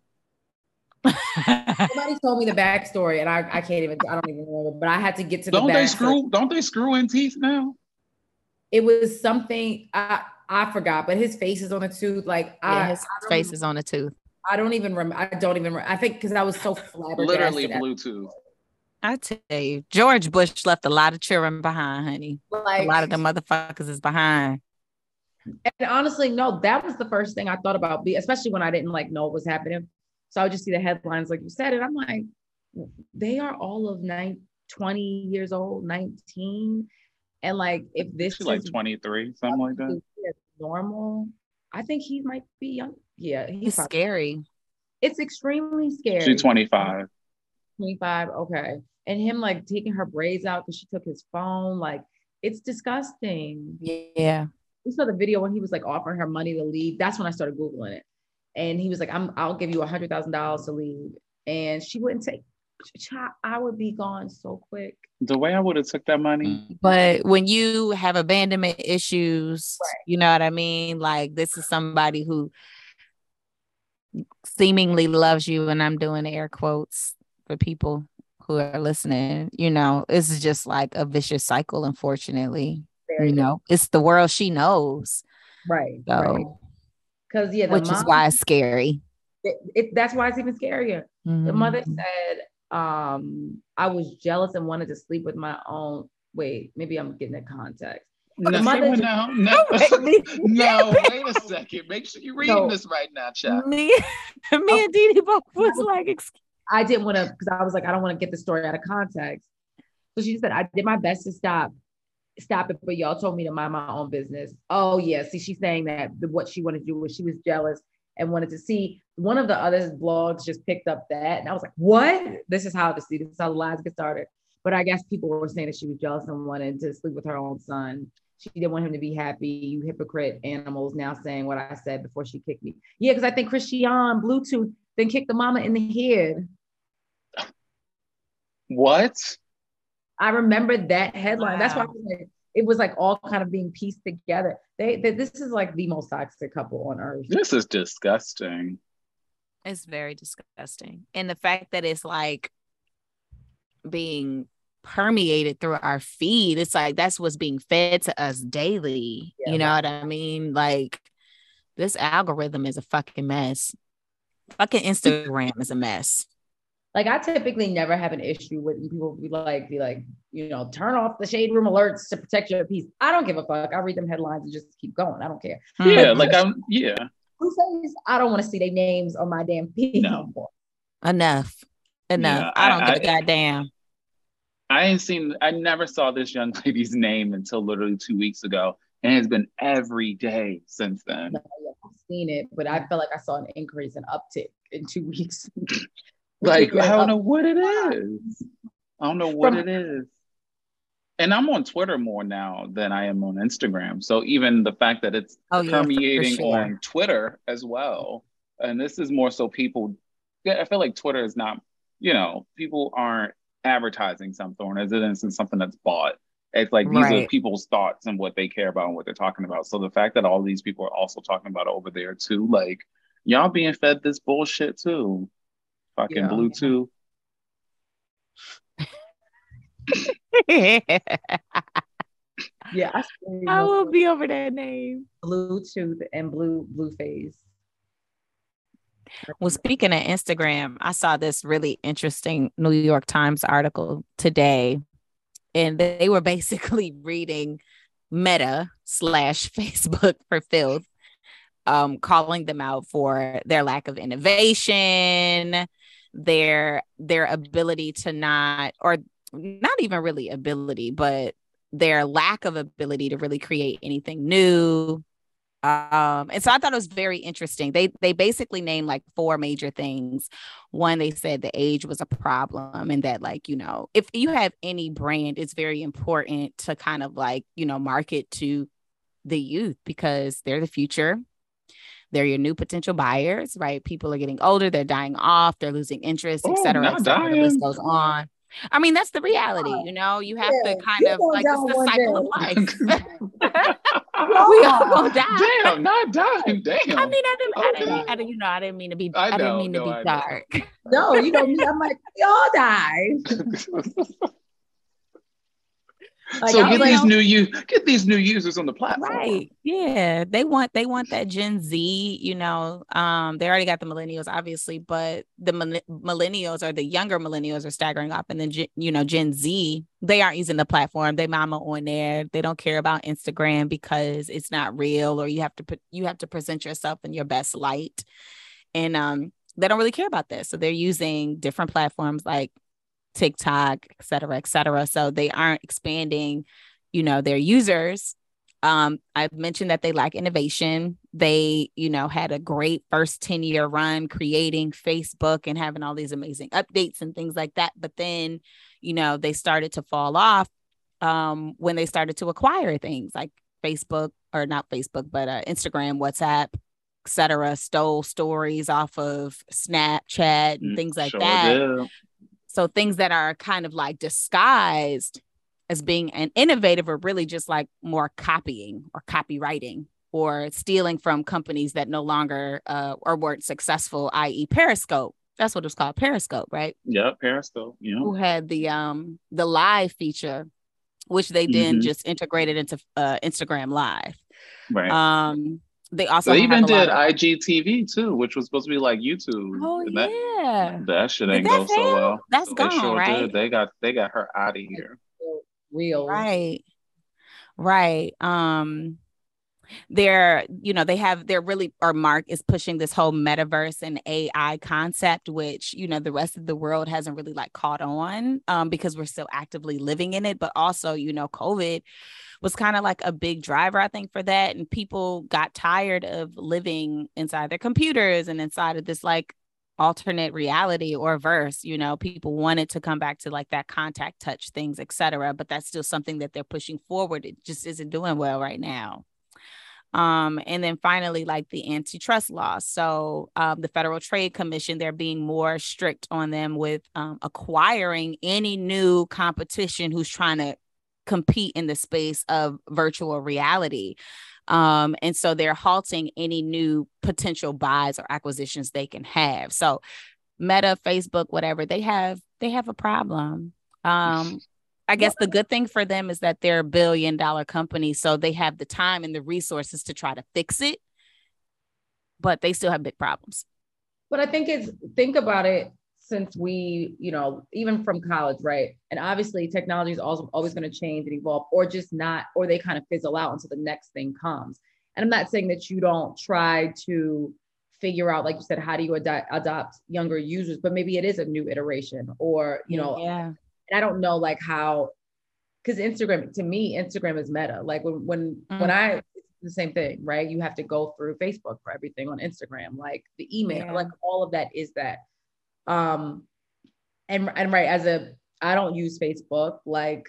somebody told me the backstory and I, I can't even, I don't even remember, but I had to get to the Don't back. they screw, don't they screw in teeth now? It was something I I forgot, but his face is on the tooth. Like Yeah, I, his I don't face even- is on the tooth. I don't even remember. I don't even. Rem- I think because I was so flabbergasted. Literally at- Bluetooth. I tell you, George Bush left a lot of children behind, honey. Like, A lot of the motherfuckers is behind. and honestly, no, that was the first thing I thought about, be- especially when I didn't like know what was happening. So I would just see the headlines, like you said, and I'm like, they are all of nine, twenty years old, nineteen, and like if this She's like is twenty-three, something like that. normal, I think he might be young. Yeah, he's It's probably- scary. It's extremely scary. She's twenty-five. twenty-five, okay. And him like taking her braids out because she took his phone, like it's disgusting. Yeah. We saw the video when he was like offering her money to leave. That's when I started Googling it. And he was like, I'm I'll give you a hundred thousand dollars to leave. And she wouldn't take. Child, I would be gone so quick. The way I would have took that money. But when you have abandonment issues, Right. you know what I mean? Like, this is somebody who seemingly loves you, and I'm doing air quotes for people who are listening. You know, it's just like a vicious cycle, unfortunately. Very you know, it's the world she knows. Right. So, right. Because yeah, the which is mom- why it's scary. it, it, that's why it's even scarier. The Mhm. mother said, um, I was jealous and wanted to sleep with my own. Wait, maybe I'm getting the context. No, The mother no, just- no, no, no, wait a second. Make sure you're reading No. this right now, chat. Me, me and Dee Dee both was like, "Excuse-" I didn't want to, because I was like, I don't want to get the story out of context. So she said, I did my best to stop, stop it, but y'all told me to mind my own business. Oh yeah, see, she's saying that the, what she wanted to do was she was jealous and wanted to see. One of the other blogs just picked up that, and I was like, what? This is how to see. This is how the lies get started. But I guess people were saying that she was jealous and wanted to sleep with her own son. She didn't want him to be happy. You hypocrite animals, now saying what I said before she kicked me. Yeah, because I think Christian Bluetooth then kicked the mama in the head. What? I remember that headline. Wow. That's why I was like, it was like all kind of being pieced together. They, they this is like the most toxic couple on earth. This is disgusting. It's very disgusting. And the fact that it's like being permeated through our feed, it's like that's what's being fed to us daily. Yeah, you know right. what I mean? Like, this algorithm is a fucking mess. Fucking Instagram is a mess. Like, I typically never have an issue with people be like, be like, you know, turn off the shade room alerts to protect your peace. I don't give a fuck. I read them headlines and just keep going. I don't care. Yeah, but like I'm, yeah. Who says I don't want to see their names on my damn feed no more? Enough. Enough. Yeah, I don't I, give a goddamn. I ain't seen, I never saw this young lady's name until literally two weeks ago. And it's been every day since then. No, yeah, I've seen it, but I felt like I saw an increase, an uptick in two weeks. Like, I don't know what it is. I don't know what From, it is. And I'm on Twitter more now than I am on Instagram. So even the fact that it's Oh, yeah, for permeating sure. on Twitter as well, and this is more so people, yeah, I feel like Twitter is not, you know, people aren't advertising something, or is it isn't something that's bought. It's like these are Right. people's thoughts and what they care about and what they're talking about. So the fact that all these people are also talking about it over there too, like y'all being fed this bullshit too. Fucking Yeah. Bluetooth. Yeah, I still I will know be over that name. Bluetooth and blue blue phase. Well, speaking of Instagram, I saw this really interesting New York Times article today, and they were basically reading Meta slash Facebook for filth, um, calling them out for their lack of innovation, their their ability to not, or not even really ability, but their lack of ability to really create anything new. Um, and so I thought it was very interesting. They they basically named like four major things. One, they said the age was a problem, and that, like, you know, if you have any brand, it's very important to kind of like, you know, market to the youth because they're the future. They're your new potential buyers, right? People are getting older, they're dying off, they're losing interest, et Oh, cetera, et not cetera. The list dying. goes on. I mean, that's the reality, you know, you have Yeah, to kind you of gonna like, die it's the one cycle of day. life. We all gonna die. Damn, not dying. Damn. I mean, I didn't, I Okay. didn't, I didn't, you know, I didn't mean to be, I I, didn't know, mean to no, be I know. dark. No, you know me. I'm like, we all die. Like, So I get was these like, new you get these new users on the platform. Right. Yeah. They want, they want that Gen Z, you know, um, they already got the millennials, obviously, but the mil- millennials or the younger millennials are staggering up. And then, Gen- you know, Gen Z, they aren't using the platform. They mama on there. They don't care about Instagram because it's not real, or you have to put, you have to present yourself in your best light. And um, they don't really care about this. So they're using different platforms like TikTok, et cetera, et cetera. So they aren't expanding, you know, their users. Um, I've mentioned that they lack innovation. They, you know, had a great first ten year run creating Facebook and having all these amazing updates and things like that. But then, you know, they started to fall off um, when they started to acquire things like Facebook, or not Facebook, but uh, Instagram, WhatsApp, et cetera, stole stories off of Snapchat and things like Sure that. did. So things that are kind of like disguised as being an innovative are really just like more copying or copywriting or stealing from companies that no longer uh, or weren't successful, that is. Periscope. That's what it's called, Periscope, right? Yeah, Periscope. Yeah. Who had the um the live feature, which they then Mhm. just integrated into uh, Instagram Live. Right. Um, they also They have even a lot did of- I G T V too, which was supposed to be like YouTube. Oh And that, yeah, that shit Did ain't that go so fail? well. That's They gone, sure right? did. They got they got her out of here. real. Right. Right. Um, they're, you know, they have, they're really, or Mark is pushing this whole metaverse and A I concept, which, you know, the rest of the world hasn't really like caught on um, because we're still actively living in it. But also, you know, COVID was kind of like a big driver, I think, for that. And people got tired of living inside their computers and inside of this like alternate reality or verse. You know, people wanted to come back to like that contact, touch things, et cetera. But that's still something that they're pushing forward. It just isn't doing well right now. Um, and then finally, like the antitrust laws. So um, the Federal Trade Commission, they're being more strict on them with um, acquiring any new competition who's trying to compete in the space of virtual reality. Um, and so they're halting any new potential buys or acquisitions they can have. So Meta, Facebook, whatever, they have, they have a problem. Um, I guess the good thing for them is that they're a billion dollar company, so they have the time and the resources to try to fix it, but they still have big problems. But I think it's, think about it, since we, you know, even from college, right? And obviously technology is also always going to change and evolve, or just not, or they kind of fizzle out until the next thing comes. And I'm not saying that you don't try to figure out, like you said, how do you ad- adopt younger users, but maybe it is a new iteration, or, you know, yeah. And I don't know like how, because Instagram, to me, Instagram is Meta. Like when when Mm. when I, it's the same thing, right? You have to go through Facebook for everything on Instagram, like the email, Yeah. like all of that is that. Um, and and right, as a, I don't use Facebook. Like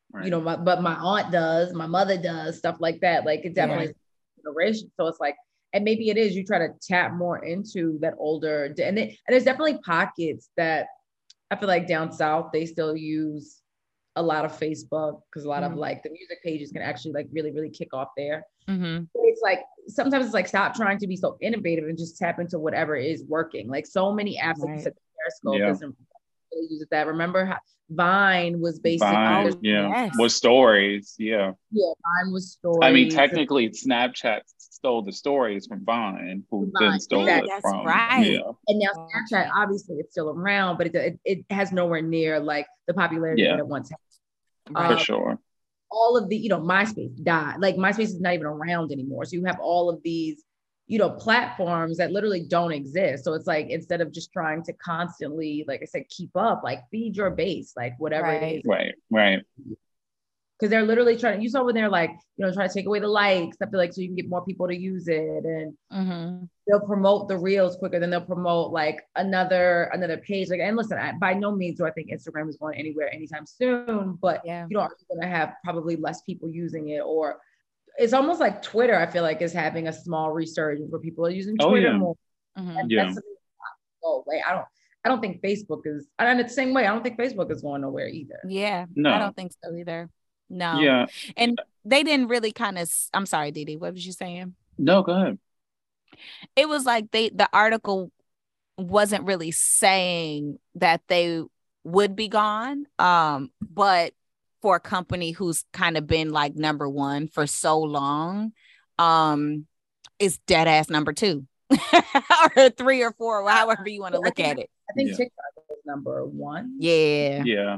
Right. you know, my, but my aunt does, my mother does, stuff like that. Like it definitely Yeah. is generation. So it's like, and maybe it is, you try to tap more into that older, and, it, and there's definitely pockets that I feel like down south, they still use a lot of Facebook because a lot Mm-hmm. of like the music pages can actually like really, really kick off there. Mm-hmm. But it's like, sometimes it's like, stop trying to be so innovative and just tap into whatever is working. Like so many apps, like you Right. said, Periscope Yeah. doesn't really use that. Remember how Vine was basically, Vine, Oh, yeah. yes. With stories, yeah. yeah, Vine was stories. I mean, technically, Snapchat stole the stories from Vine, who Vine, then stole exactly. it That's from. right. Yeah, And now Snapchat, obviously, it's still around, but it, it, it has nowhere near like the popularity Yeah. that it once had. Right. for sure. All of the, you know, MySpace died. Like MySpace is not even around anymore. So you have all of these, you know, platforms that literally don't exist. So it's like, instead of just trying to constantly, like I said, keep up, like feed your base, like whatever it Right. is. Right, right. Because they're literally trying to, you saw when they're like, you know, try to take away the likes, I feel like, so you can get more people to use it. And Mm-hmm. they'll promote the reels quicker than they'll promote like another another page. Like, and listen, I, by no means do I think Instagram is going anywhere anytime soon, but Yeah. you know, are you going to have probably less people using it? Or it's almost like Twitter, I feel like, is having a small resurgence where people are using Oh, Twitter yeah. more. Mm-hmm. And Yeah. that's something that's not gonna go away. I don't I don't think Facebook is, and it's the same way, I don't think Facebook is going nowhere either. Yeah. No. I don't think so either. No. Yeah. And they didn't really kind of, I'm sorry, Didi, what was you saying? No, go ahead. It was like they, the article wasn't really saying that they would be gone. Um, but for a company who's kind of been like number one for so long, um, it's dead ass number two or three or four, however you want to look at it. I think Yeah. TikTok is number one. Yeah. Yeah.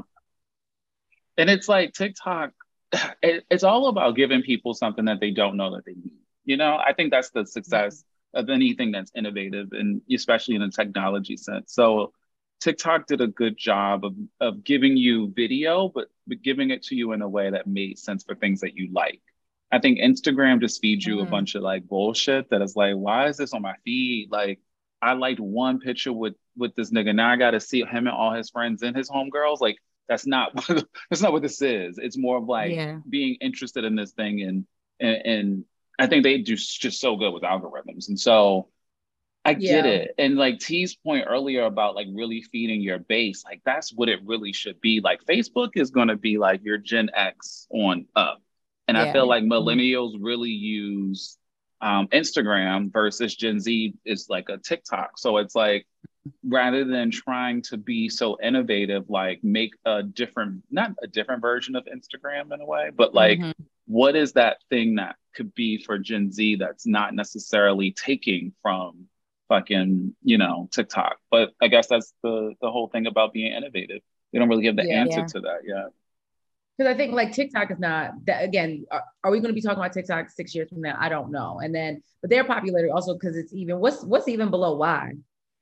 And it's like TikTok, it, it's all about giving people something that they don't know that they need. You know, I think that's the success of anything that's innovative, and especially in a technology sense. So TikTok did a good job of, of giving you video, but, but giving it to you in a way that made sense for things that you like. I think Instagram just feeds you Mhm. a bunch of like bullshit that is like, why is this on my feed? Like, I liked one picture with with this nigga. Now I got to see him and all his friends and his homegirls. Like, that's not what that's not what this is. It's more of like Yeah. being interested in this thing, and and, and I think they do s- just so good with algorithms. And so I get Yeah. it. And like T's point earlier about like really feeding your base, like that's what it really should be. Like Facebook is going to be like your Gen X on up. And I Yeah. feel like millennials really use um, Instagram versus Gen Z is like a TikTok. So it's like, rather than trying to be so innovative, like make a different, not a different version of Instagram in a way, but like, Mhm. what is that thing that could be for Gen Z that's not necessarily taking from fucking, you know, TikTok? But I guess that's the the whole thing about being innovative. They don't really give the Yeah. answer Yeah. to that yet. Because I think like TikTok is not that, again, are, are we going to be talking about TikTok six years from now? I don't know. And then, but their popularity also, because it's even, what's what's even below Y?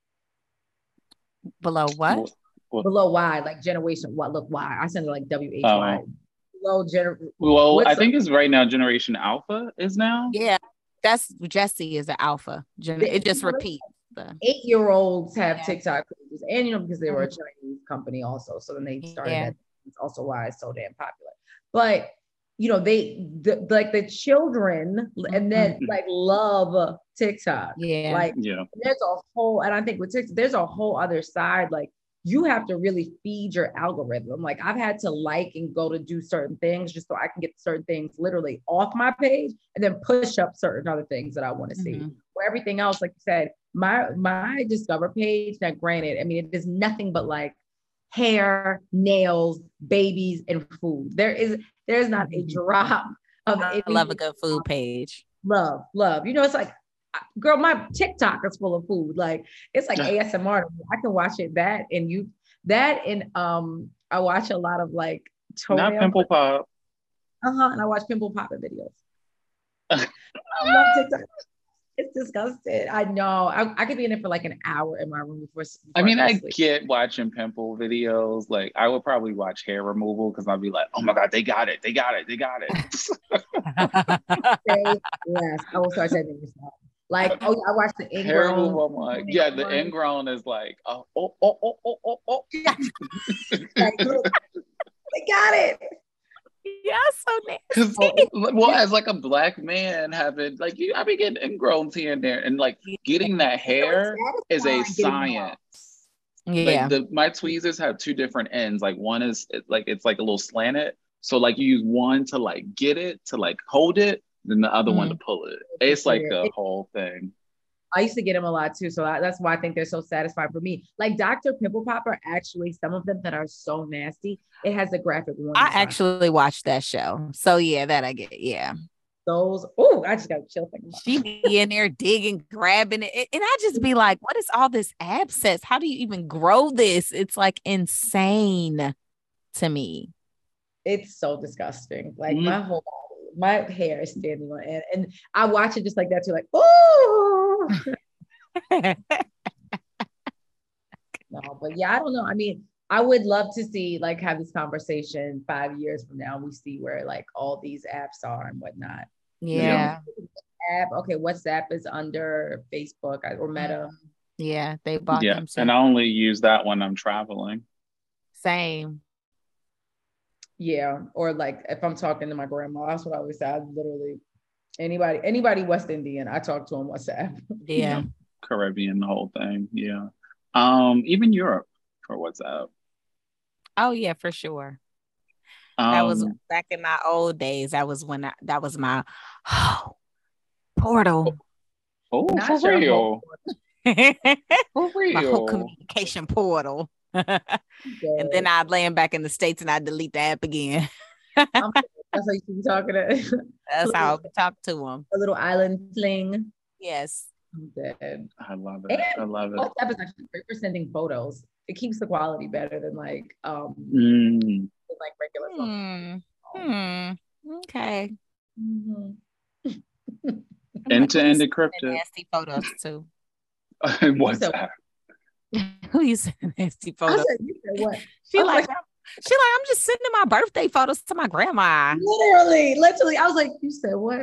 Below what? Well, well, Below Y, like generation, what, look, Y. I send it like W H Y. Oh. Below gener. well, What's I the- think it's right now Generation Alpha is now. Yeah. That's Jesse is an alpha. Gen- The- It just repeats. The, Eight-year-olds have Yeah. TikTok pages, and you know, because they were a Mhm. Chinese company also, so then they started Yeah. that. It's also why it's so damn popular. But you know, they the, like the children, and then Mhm. like love TikTok. Yeah. Like Yeah. there's a whole, and I think with TikTok, there's a whole other side. Like you have to really feed your algorithm. Like I've had to like and go to do certain things just so I can get certain things literally off my page, and then push up certain other things that I want to see. Mhm. For everything else, like you said, my my Discover page. Now, granted, I mean it is nothing but like hair, nails, babies, and food. There is there is not a drop of I any love a good food page. love, love. You know, it's like, girl, my TikTok is full of food. Like it's like A S M R. I can watch it that and you that and um I watch a lot of like Not toenail- Pimple Pop. Uh-huh, and I watch pimple popping videos. I love TikTok. It's disgusting. I know. I, I could be in it for like an hour in my room before. before I mean, go I to sleep. get watching pimple videos. Like, I would probably watch hair removal because I'd be like, oh my God, they got it. They got it. They got it. Say yes. I will start saying this now. Like, oh yeah, I watched the Hair ingrown. removal, I'm like, yeah, the ingrown is like, oh, oh, oh, oh, oh, oh, oh. Like, look, they got it. Yeah, so Cause, nasty. well, as like a black man having like you, I be getting ingrown here and there, and like getting that hair is a science. Yeah. Like the my tweezers have two different ends. Like one is like it's like a little slanted, so like you use one to like get it to like hold it, then the other mm. one to pull it. It's like a whole thing. I used to get them a lot too, so I, that's why I think they're so satisfying for me. Like Doctor Pimple Popper, actually, some of them that are so nasty, it has a graphic warning. I actually watched that show, so yeah, that I get. Yeah, those. Oh, I just got chill thinking about. She be in there digging, grabbing it, and I just be like, "What is all this abscess? How do you even grow this?" It's like insane to me. It's so disgusting. Like mm. my whole my hair is standing on end, and I watch it just like that too. Like, oh. No, but yeah, I don't know. I mean, I would love to see like have this conversation five years from now. We see where like all these apps are and whatnot. Yeah. App. Okay, WhatsApp is under Facebook or Meta. Yeah, they bought yeah, them. Too. And I only use that when I'm traveling. Same. Yeah, or like if I'm talking to my grandma, that's what I always say. I literally anybody, anybody West Indian, I talk to on WhatsApp. Yeah, Caribbean, the whole thing. Yeah, um, even Europe for WhatsApp. Oh yeah, for sure. Um, that was back in my old days. That was when I, that was my oh, portal. Oh, Not for sure real. For real. My whole communication portal. And then I'd land back in the States and I'd delete the app again. That's how you should be talking to. That's how I talk to them. A little island fling. Yes. I'm dead. I love it. And I love it. WhatsApp is actually great for sending photos. It keeps the quality better than like um mm. like regular photos. Hmm. Hmm. Okay. Mm-hmm. End-to-end encrypted. Nasty photos too. WhatsApp. Who you sending nasty photos? Said, you said what? She like, like she like I'm just sending my birthday photos to my grandma. Literally, literally. I was like, you said what?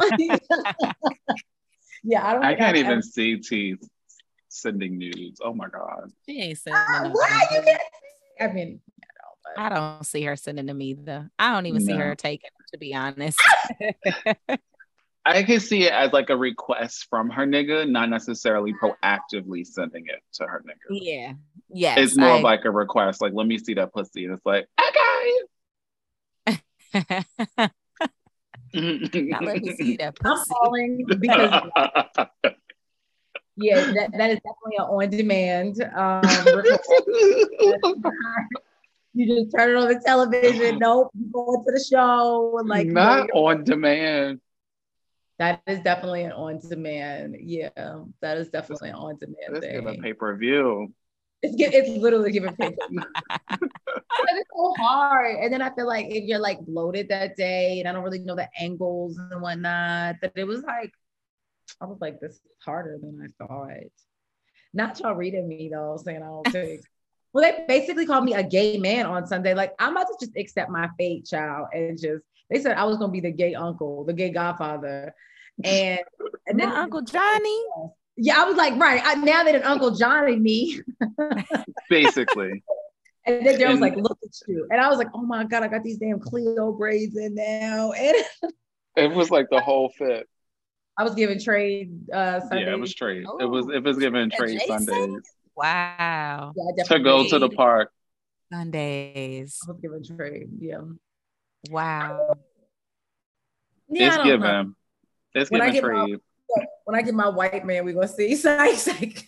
Yeah, I don't. I can't even see T sending nudes. Oh my god. She ain't sending. Uh, why you can't see? I mean, you know, but... I don't see her sending them either. I don't even no. see her taking them, to be honest. I can see it as like a request from her nigga, not necessarily proactively sending it to her nigga. Yeah. Yes. It's more I... of like a request, like, let me see that pussy. And it's like, okay. Now let me see that pussy. I'm falling because yeah, that, that is definitely an on-demand. Um, you just turn it on the television. Nope, you go into the show and like not you know, on demand. That is definitely an on-demand. Yeah, that is definitely an on-demand Let's thing. Give a pay-per-view. It's it's literally giving pay-per-view. It's so hard, and then I feel like if you're like bloated that day, and I don't really know the angles and whatnot, that it was like, I was like, this is harder than I thought. Not y'all reading me though, saying I don't take. Well, they basically called me a gay man on Sunday. Like I'm about to just accept my fate, child, and just they said I was gonna be the gay uncle, the gay godfather, and and then my Uncle Johnny. Yeah, I was like, right I, now that an Uncle Johnny me, basically. And then there was like, look at you, and I was like, oh my god, I got these damn Cleo braids in now, and it was like the whole fit. I was giving trade uh Sundays. Yeah, it was trade. Oh, it was it was giving trade Sundays. Wow. Yeah, to go to the park. Sundays. I was giving trade. Yeah. Wow. Yeah, it's given. It's when giving trade. My, when I get my white man, we're gonna see. So it's like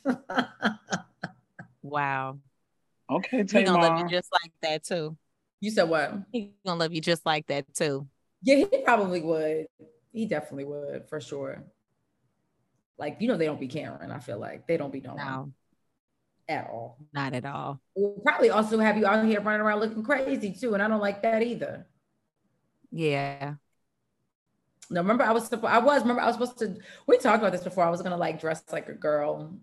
wow. Okay, he's gonna love you just like that too. You said what? He's gonna love you just like that too. Yeah, he probably would. He definitely would, for sure. Like, you know, they don't be caring. I feel like they don't be knowing. No. At all. Not at all. We'll probably also have you out here running around looking crazy too, and I don't like that either. Yeah. No, remember I was supposed I was remember I was supposed to we talked about this before. I was gonna like dress like a girl.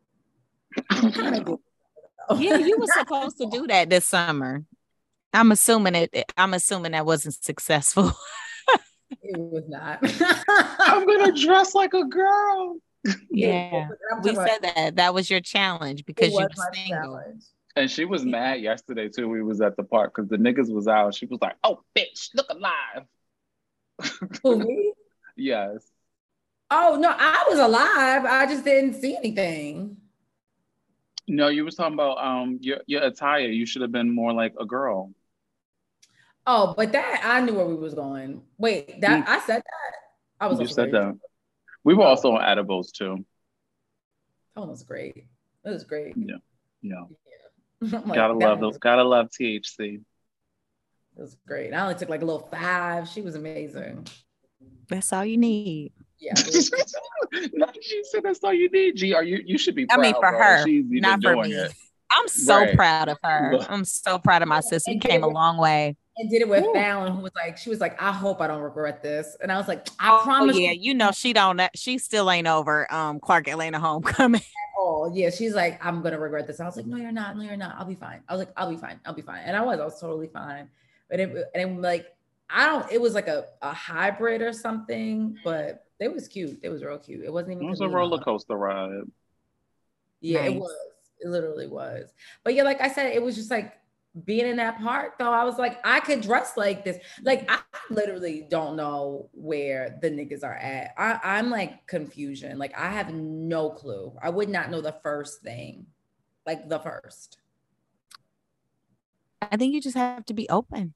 Yeah, you were supposed to do that this summer. I'm assuming it I'm assuming that wasn't successful. It was not. I'm gonna dress like a girl. Yeah, we said that that was your challenge because you were single. Challenge. And she was mad yesterday too. We was at the park because the niggas was out. She was like, "Oh, bitch, look alive." Who, me? Yes. Oh no, I was alive. I just didn't see anything. No, you were talking about um your your attire. You should have been more like a girl. Oh, but that I knew where we was going. Wait, that Mm. I said that. I was You also said great. that. We were Oh. also on edibles too. That one was great. It was great. Yeah. Yeah. I'm like, Gotta that love one those. was, Gotta love T H C. it was great. I only took like a little five. She was amazing. That's all you need. Yeah. it was- No, she said that's all you need. G, are you? You should be I proud. mean, for bro, that her, she's even not for doing me. it. I'm so Right. proud of her. Look. I'm so proud of my sister. We And came a did it- long way. and did it with Ooh. Fallon, who was like, she was like, I hope I don't regret this. And I was like, I promise. Oh yeah, you know she don't. She still ain't over um Clark Atlanta Homecoming. Oh yeah, she's like, I'm gonna regret this. I was like, no, you're not. No, you're not. I'll be fine. I was like, I'll be fine. I'll be fine. And I was. I was totally fine. But it and it, like, I don't. It was like a, a hybrid or something. But it was cute. It was real cute. It wasn't even. It was a Camino. roller coaster ride. Yeah, it Nice. was. It literally was. But yeah, like I said, it was just like being in that part though. I was like, I could dress like this. Like I literally don't know where the niggas are at. I, I'm like confusion. Like I have no clue. I would not know the first thing. Like the first. I think you just have to be open.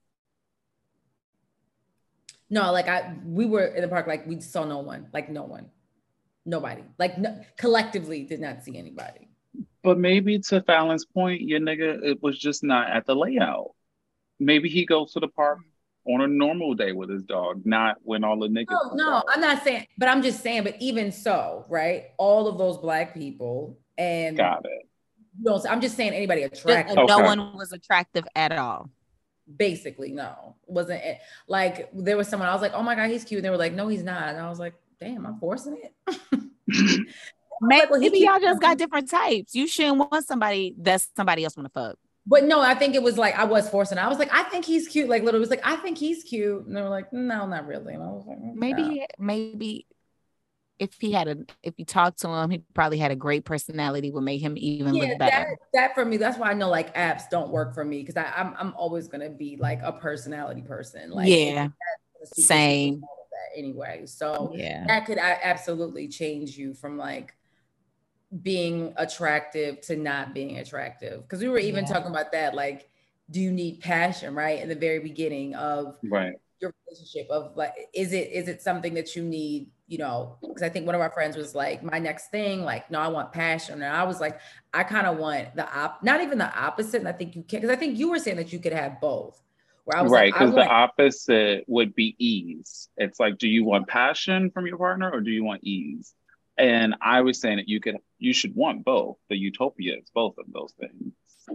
No, like I we were in the park, like we saw no one, like no one. Nobody. Like no, collectively did not see anybody. But maybe to Fallon's point, your nigga, it was just not at the layout. Maybe he goes to the park on a normal day with his dog, not when all the niggas. No, is no, out. I'm not saying, but I'm just saying, but even so, right? All of those black people and Got it. you know, so I'm just saying anybody And attractive. Okay. no one was attractive at all. Basically, no. Wasn't it like there was someone I was like, oh my God, he's cute. And they were like, no, he's not. And I was like, damn, I'm forcing it. Maybe, well, he maybe keep- y'all just got different types. You shouldn't want somebody that's somebody else want to fuck. But no, I think it was like I was forcing it. I was like, I think he's cute. Like literally, it was like, I think he's cute. And they were like, no, not really. And I was like, Maybe, no. he- maybe if he had a, if you talked to him, he probably had a great personality, would make him even Yeah, look better. that, that for me, that's why I know like apps don't work for me because I'm I'm always gonna be like a personality person. Like Yeah, it's super, same. super all of that anyway. So Yeah, that could I, absolutely change you from like being attractive to not being attractive. Because we were even Yeah. talking about that, like, do you need passion, right? In the very beginning of Right. your relationship of like, is it is it something that you need, you know? Because I think one of our friends was like, my next thing, like, no, I want passion. And I was like, I kind of want the op, not even the opposite. And I think you can, because I think you were saying that you could have both. Where I was Right, like, I because the want, opposite would be ease. It's like, do you want passion from your partner or do you want ease? And I was saying that you could, you should want both. The utopia is both of those things.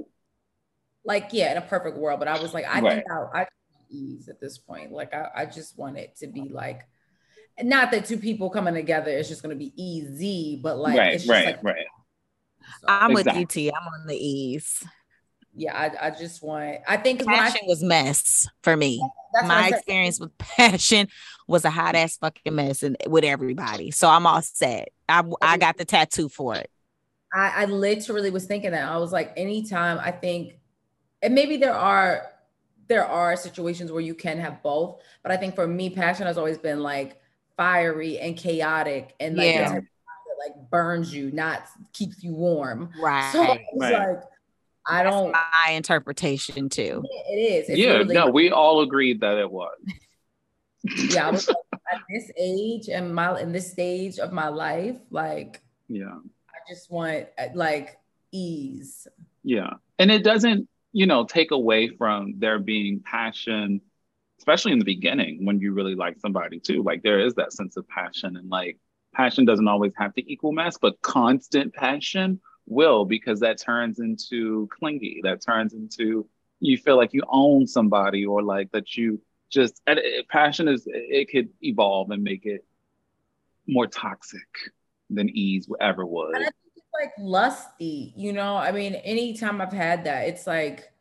like, yeah, in a perfect world. But I was like, I Right. think I, I want ease at this point. Like, I, I just want it to be like, not that two people coming together is just going to be easy, but like, Right, it's just right, like, right. so, I'm Exactly. with you, T. I'm on the ease. yeah, I, I just want, I think when I, Passion was mess for me. that's what I My said. experience with passion was a hot ass fucking mess and with everybody. So I'm all set. I I got the tattoo for it. I, I literally was thinking that. I was like, anytime I think, and maybe there are there are situations where you can have both, but I think for me, passion has always been like fiery and chaotic and like, Yeah. the type of that like burns you, not keeps you warm. Right. So it's Right. like, I That's don't. my interpretation too. It is. It's Yeah, literally- no, we all agreed that it was. yeah. I was like, at this age and my in this stage of my life, like Yeah. I just want uh, like ease. Yeah. And it doesn't, you know, take away from there being passion, especially in the beginning when you really like somebody too. Like there is that sense of passion and like passion doesn't always have to equal mess, but constant passion will, because that turns into clingy. That turns into, you feel like you own somebody or like that you just, and it, passion is, it could evolve and make it more toxic than ease ever would. And I think it's like lusty, you know. I mean, anytime I've had that, it's like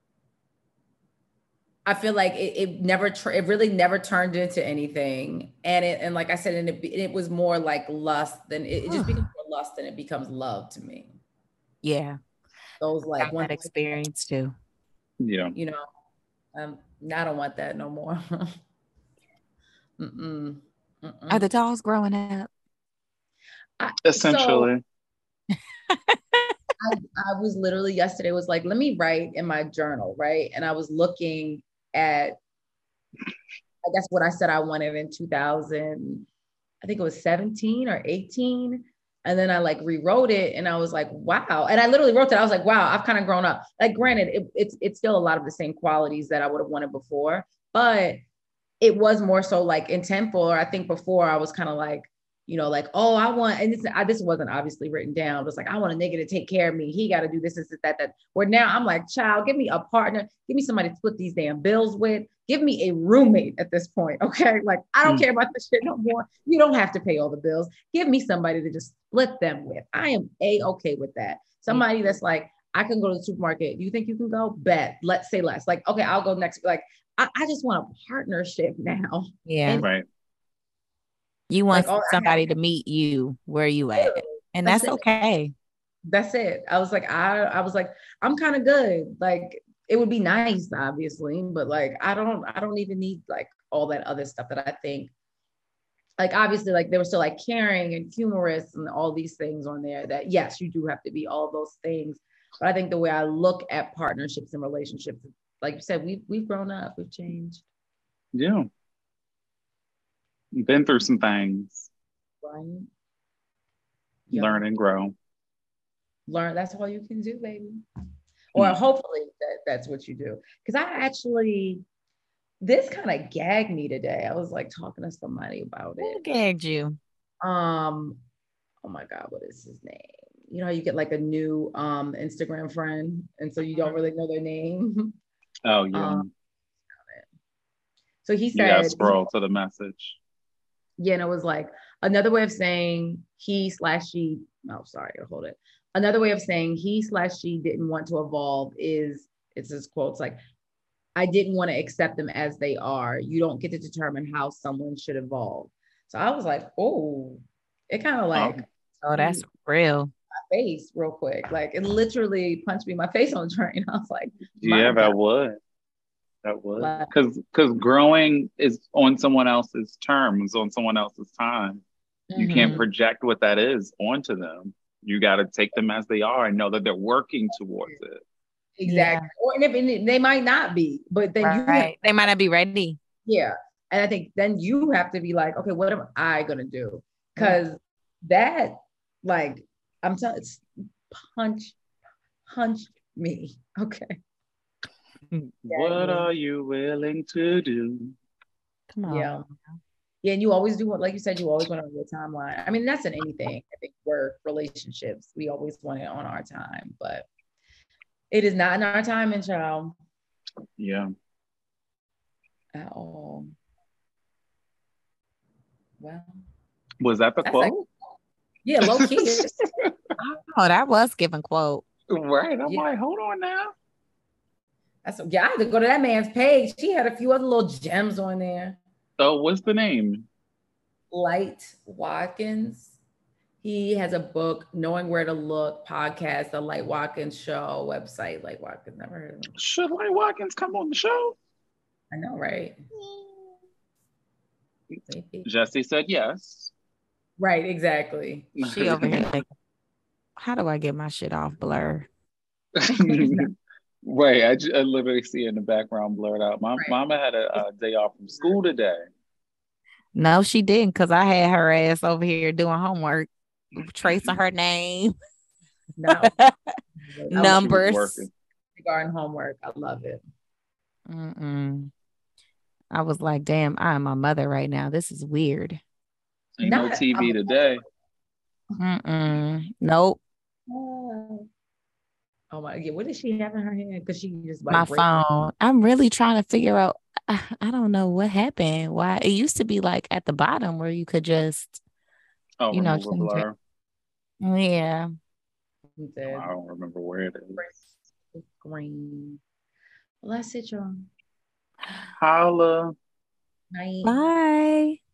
I feel like it, it never, tr- it really never turned into anything. And it, and like I said, and it, it was more like lust than it, it just becomes more lust than it becomes love to me. Yeah. Those like Got one, that experience too. Yeah. you know, um, I don't want that no more. Mm-mm. Mm-mm. Are the dogs growing up? I, Essentially. So I, I was literally yesterday was like, let me write in my journal, right? And I was looking at, I guess what I said I wanted in two thousand, I think it was seventeen or eighteen. And then I like rewrote it and I was like, wow. And I literally wrote that. I was like, wow, I've kind of grown up. Like, granted, it, it's it's still a lot of the same qualities that I would have wanted before, but it was more so like intentful. Or I think before I was kind of like, you know, like, oh, I want, and this, I, this wasn't obviously written down. It was like, I want a nigga to take care of me. He got to do this, this, this, that, that. Where now I'm like, child, give me a partner. Give me somebody to split these damn bills with. Give me a roommate at this point. Okay. Like, I don't mm. care about this shit no more. You don't have to pay all the bills. Give me somebody to just split them with. I am a-okay with that. Somebody mm. that's like, I can go to the supermarket. Do you think you can go? Bet. Let's say less. Like, okay, I'll go next. Like, I, I just want a partnership now. Yeah. And, right. You want like, somebody to meet you where you at. And that's, that's okay. That's it. I was like, I, I was like, I'm kind of good. Like, it would be nice, obviously, but like, I don't, I don't even need like all that other stuff that I think, like, obviously, like they were still like caring and humorous and all these things on there that, yes, you do have to be all those things. But I think the way I look at partnerships and relationships, like you said, we've, we've grown up, we've changed. Yeah. Been through some things. Right. Learn and grow. Learn. That's all you can do, baby. Or mm. hopefully that, that's what you do. Because I actually, this kind of gagged me today. I was like talking to somebody about it. Who gagged you? Um, oh my God, what is his name? You know how you get like a new um Instagram friend, and so you don't really know their name. Oh yeah. Um, so he said, you gotta scroll to the message. Yeah, and it was like another way of saying he slash she. Oh, sorry, hold it. Another way of saying he slash she didn't want to evolve is, it's this quote, it's like, I didn't want to accept them as they are. You don't get to determine how someone should evolve. So I was like, oh, it kind of like, oh, that's real. My face real quick. Like it literally punched me in my face on the train. I was like, yeah, that would. That would. Because because growing is on someone else's terms, on someone else's time. Mm-hmm. You can't project what that is onto them. You got to take them as they are and know that they're working towards it. Exactly. Yeah. Or and if, and they might not be, but then right. you have, they might not be ready. Yeah. And I think then you have to be like, okay, what am I gonna do? Because mm-hmm. that, like, I'm telling, it's punch, punch me. Okay. What yeah. are you willing to do? Come on. Yeah. Yeah, and you always do what, like you said, you always want on your timeline. I mean, that's in anything. I think work, relationships, we always want it on our time, but it is not in our time, and child. Yeah. At all. Well. Was that the quote? Like, yeah, low key. Oh, that was given quote. Right. I'm yeah. like, hold on now. That's yeah, I had to go to that man's page. She had a few other little gems on there. So what's the name? Light Watkins. He has a book, Knowing Where to Look, podcast, the Light Watkins Show website. Light Watkins, never heard of him. Should Light Watkins come on the show? I know, right? Jesse said yes. Right, exactly. She over here like, how do I get my shit off blur? Wait, I, I literally see it in the background blurred out. My right. Mama had a, a day off from school today. No, she didn't, because I had her ass over here doing homework, tracing her name. No. Numbers. Regarding homework. I love it. Mm-mm. I was like, damn, I am my mother right now. This is weird. Ain't Not, no T V I'm, today. Mm-mm. Nope. Uh, Oh my God, what does she have in her hand? Because she just like my phone. I'm really trying to figure out. I, I don't know what happened. Why it used to be like at the bottom where you could just, oh, you know, blur. Yeah. Oh, I don't remember where it is. Green. Well, that's it, y'all. Holla. Bye. Bye.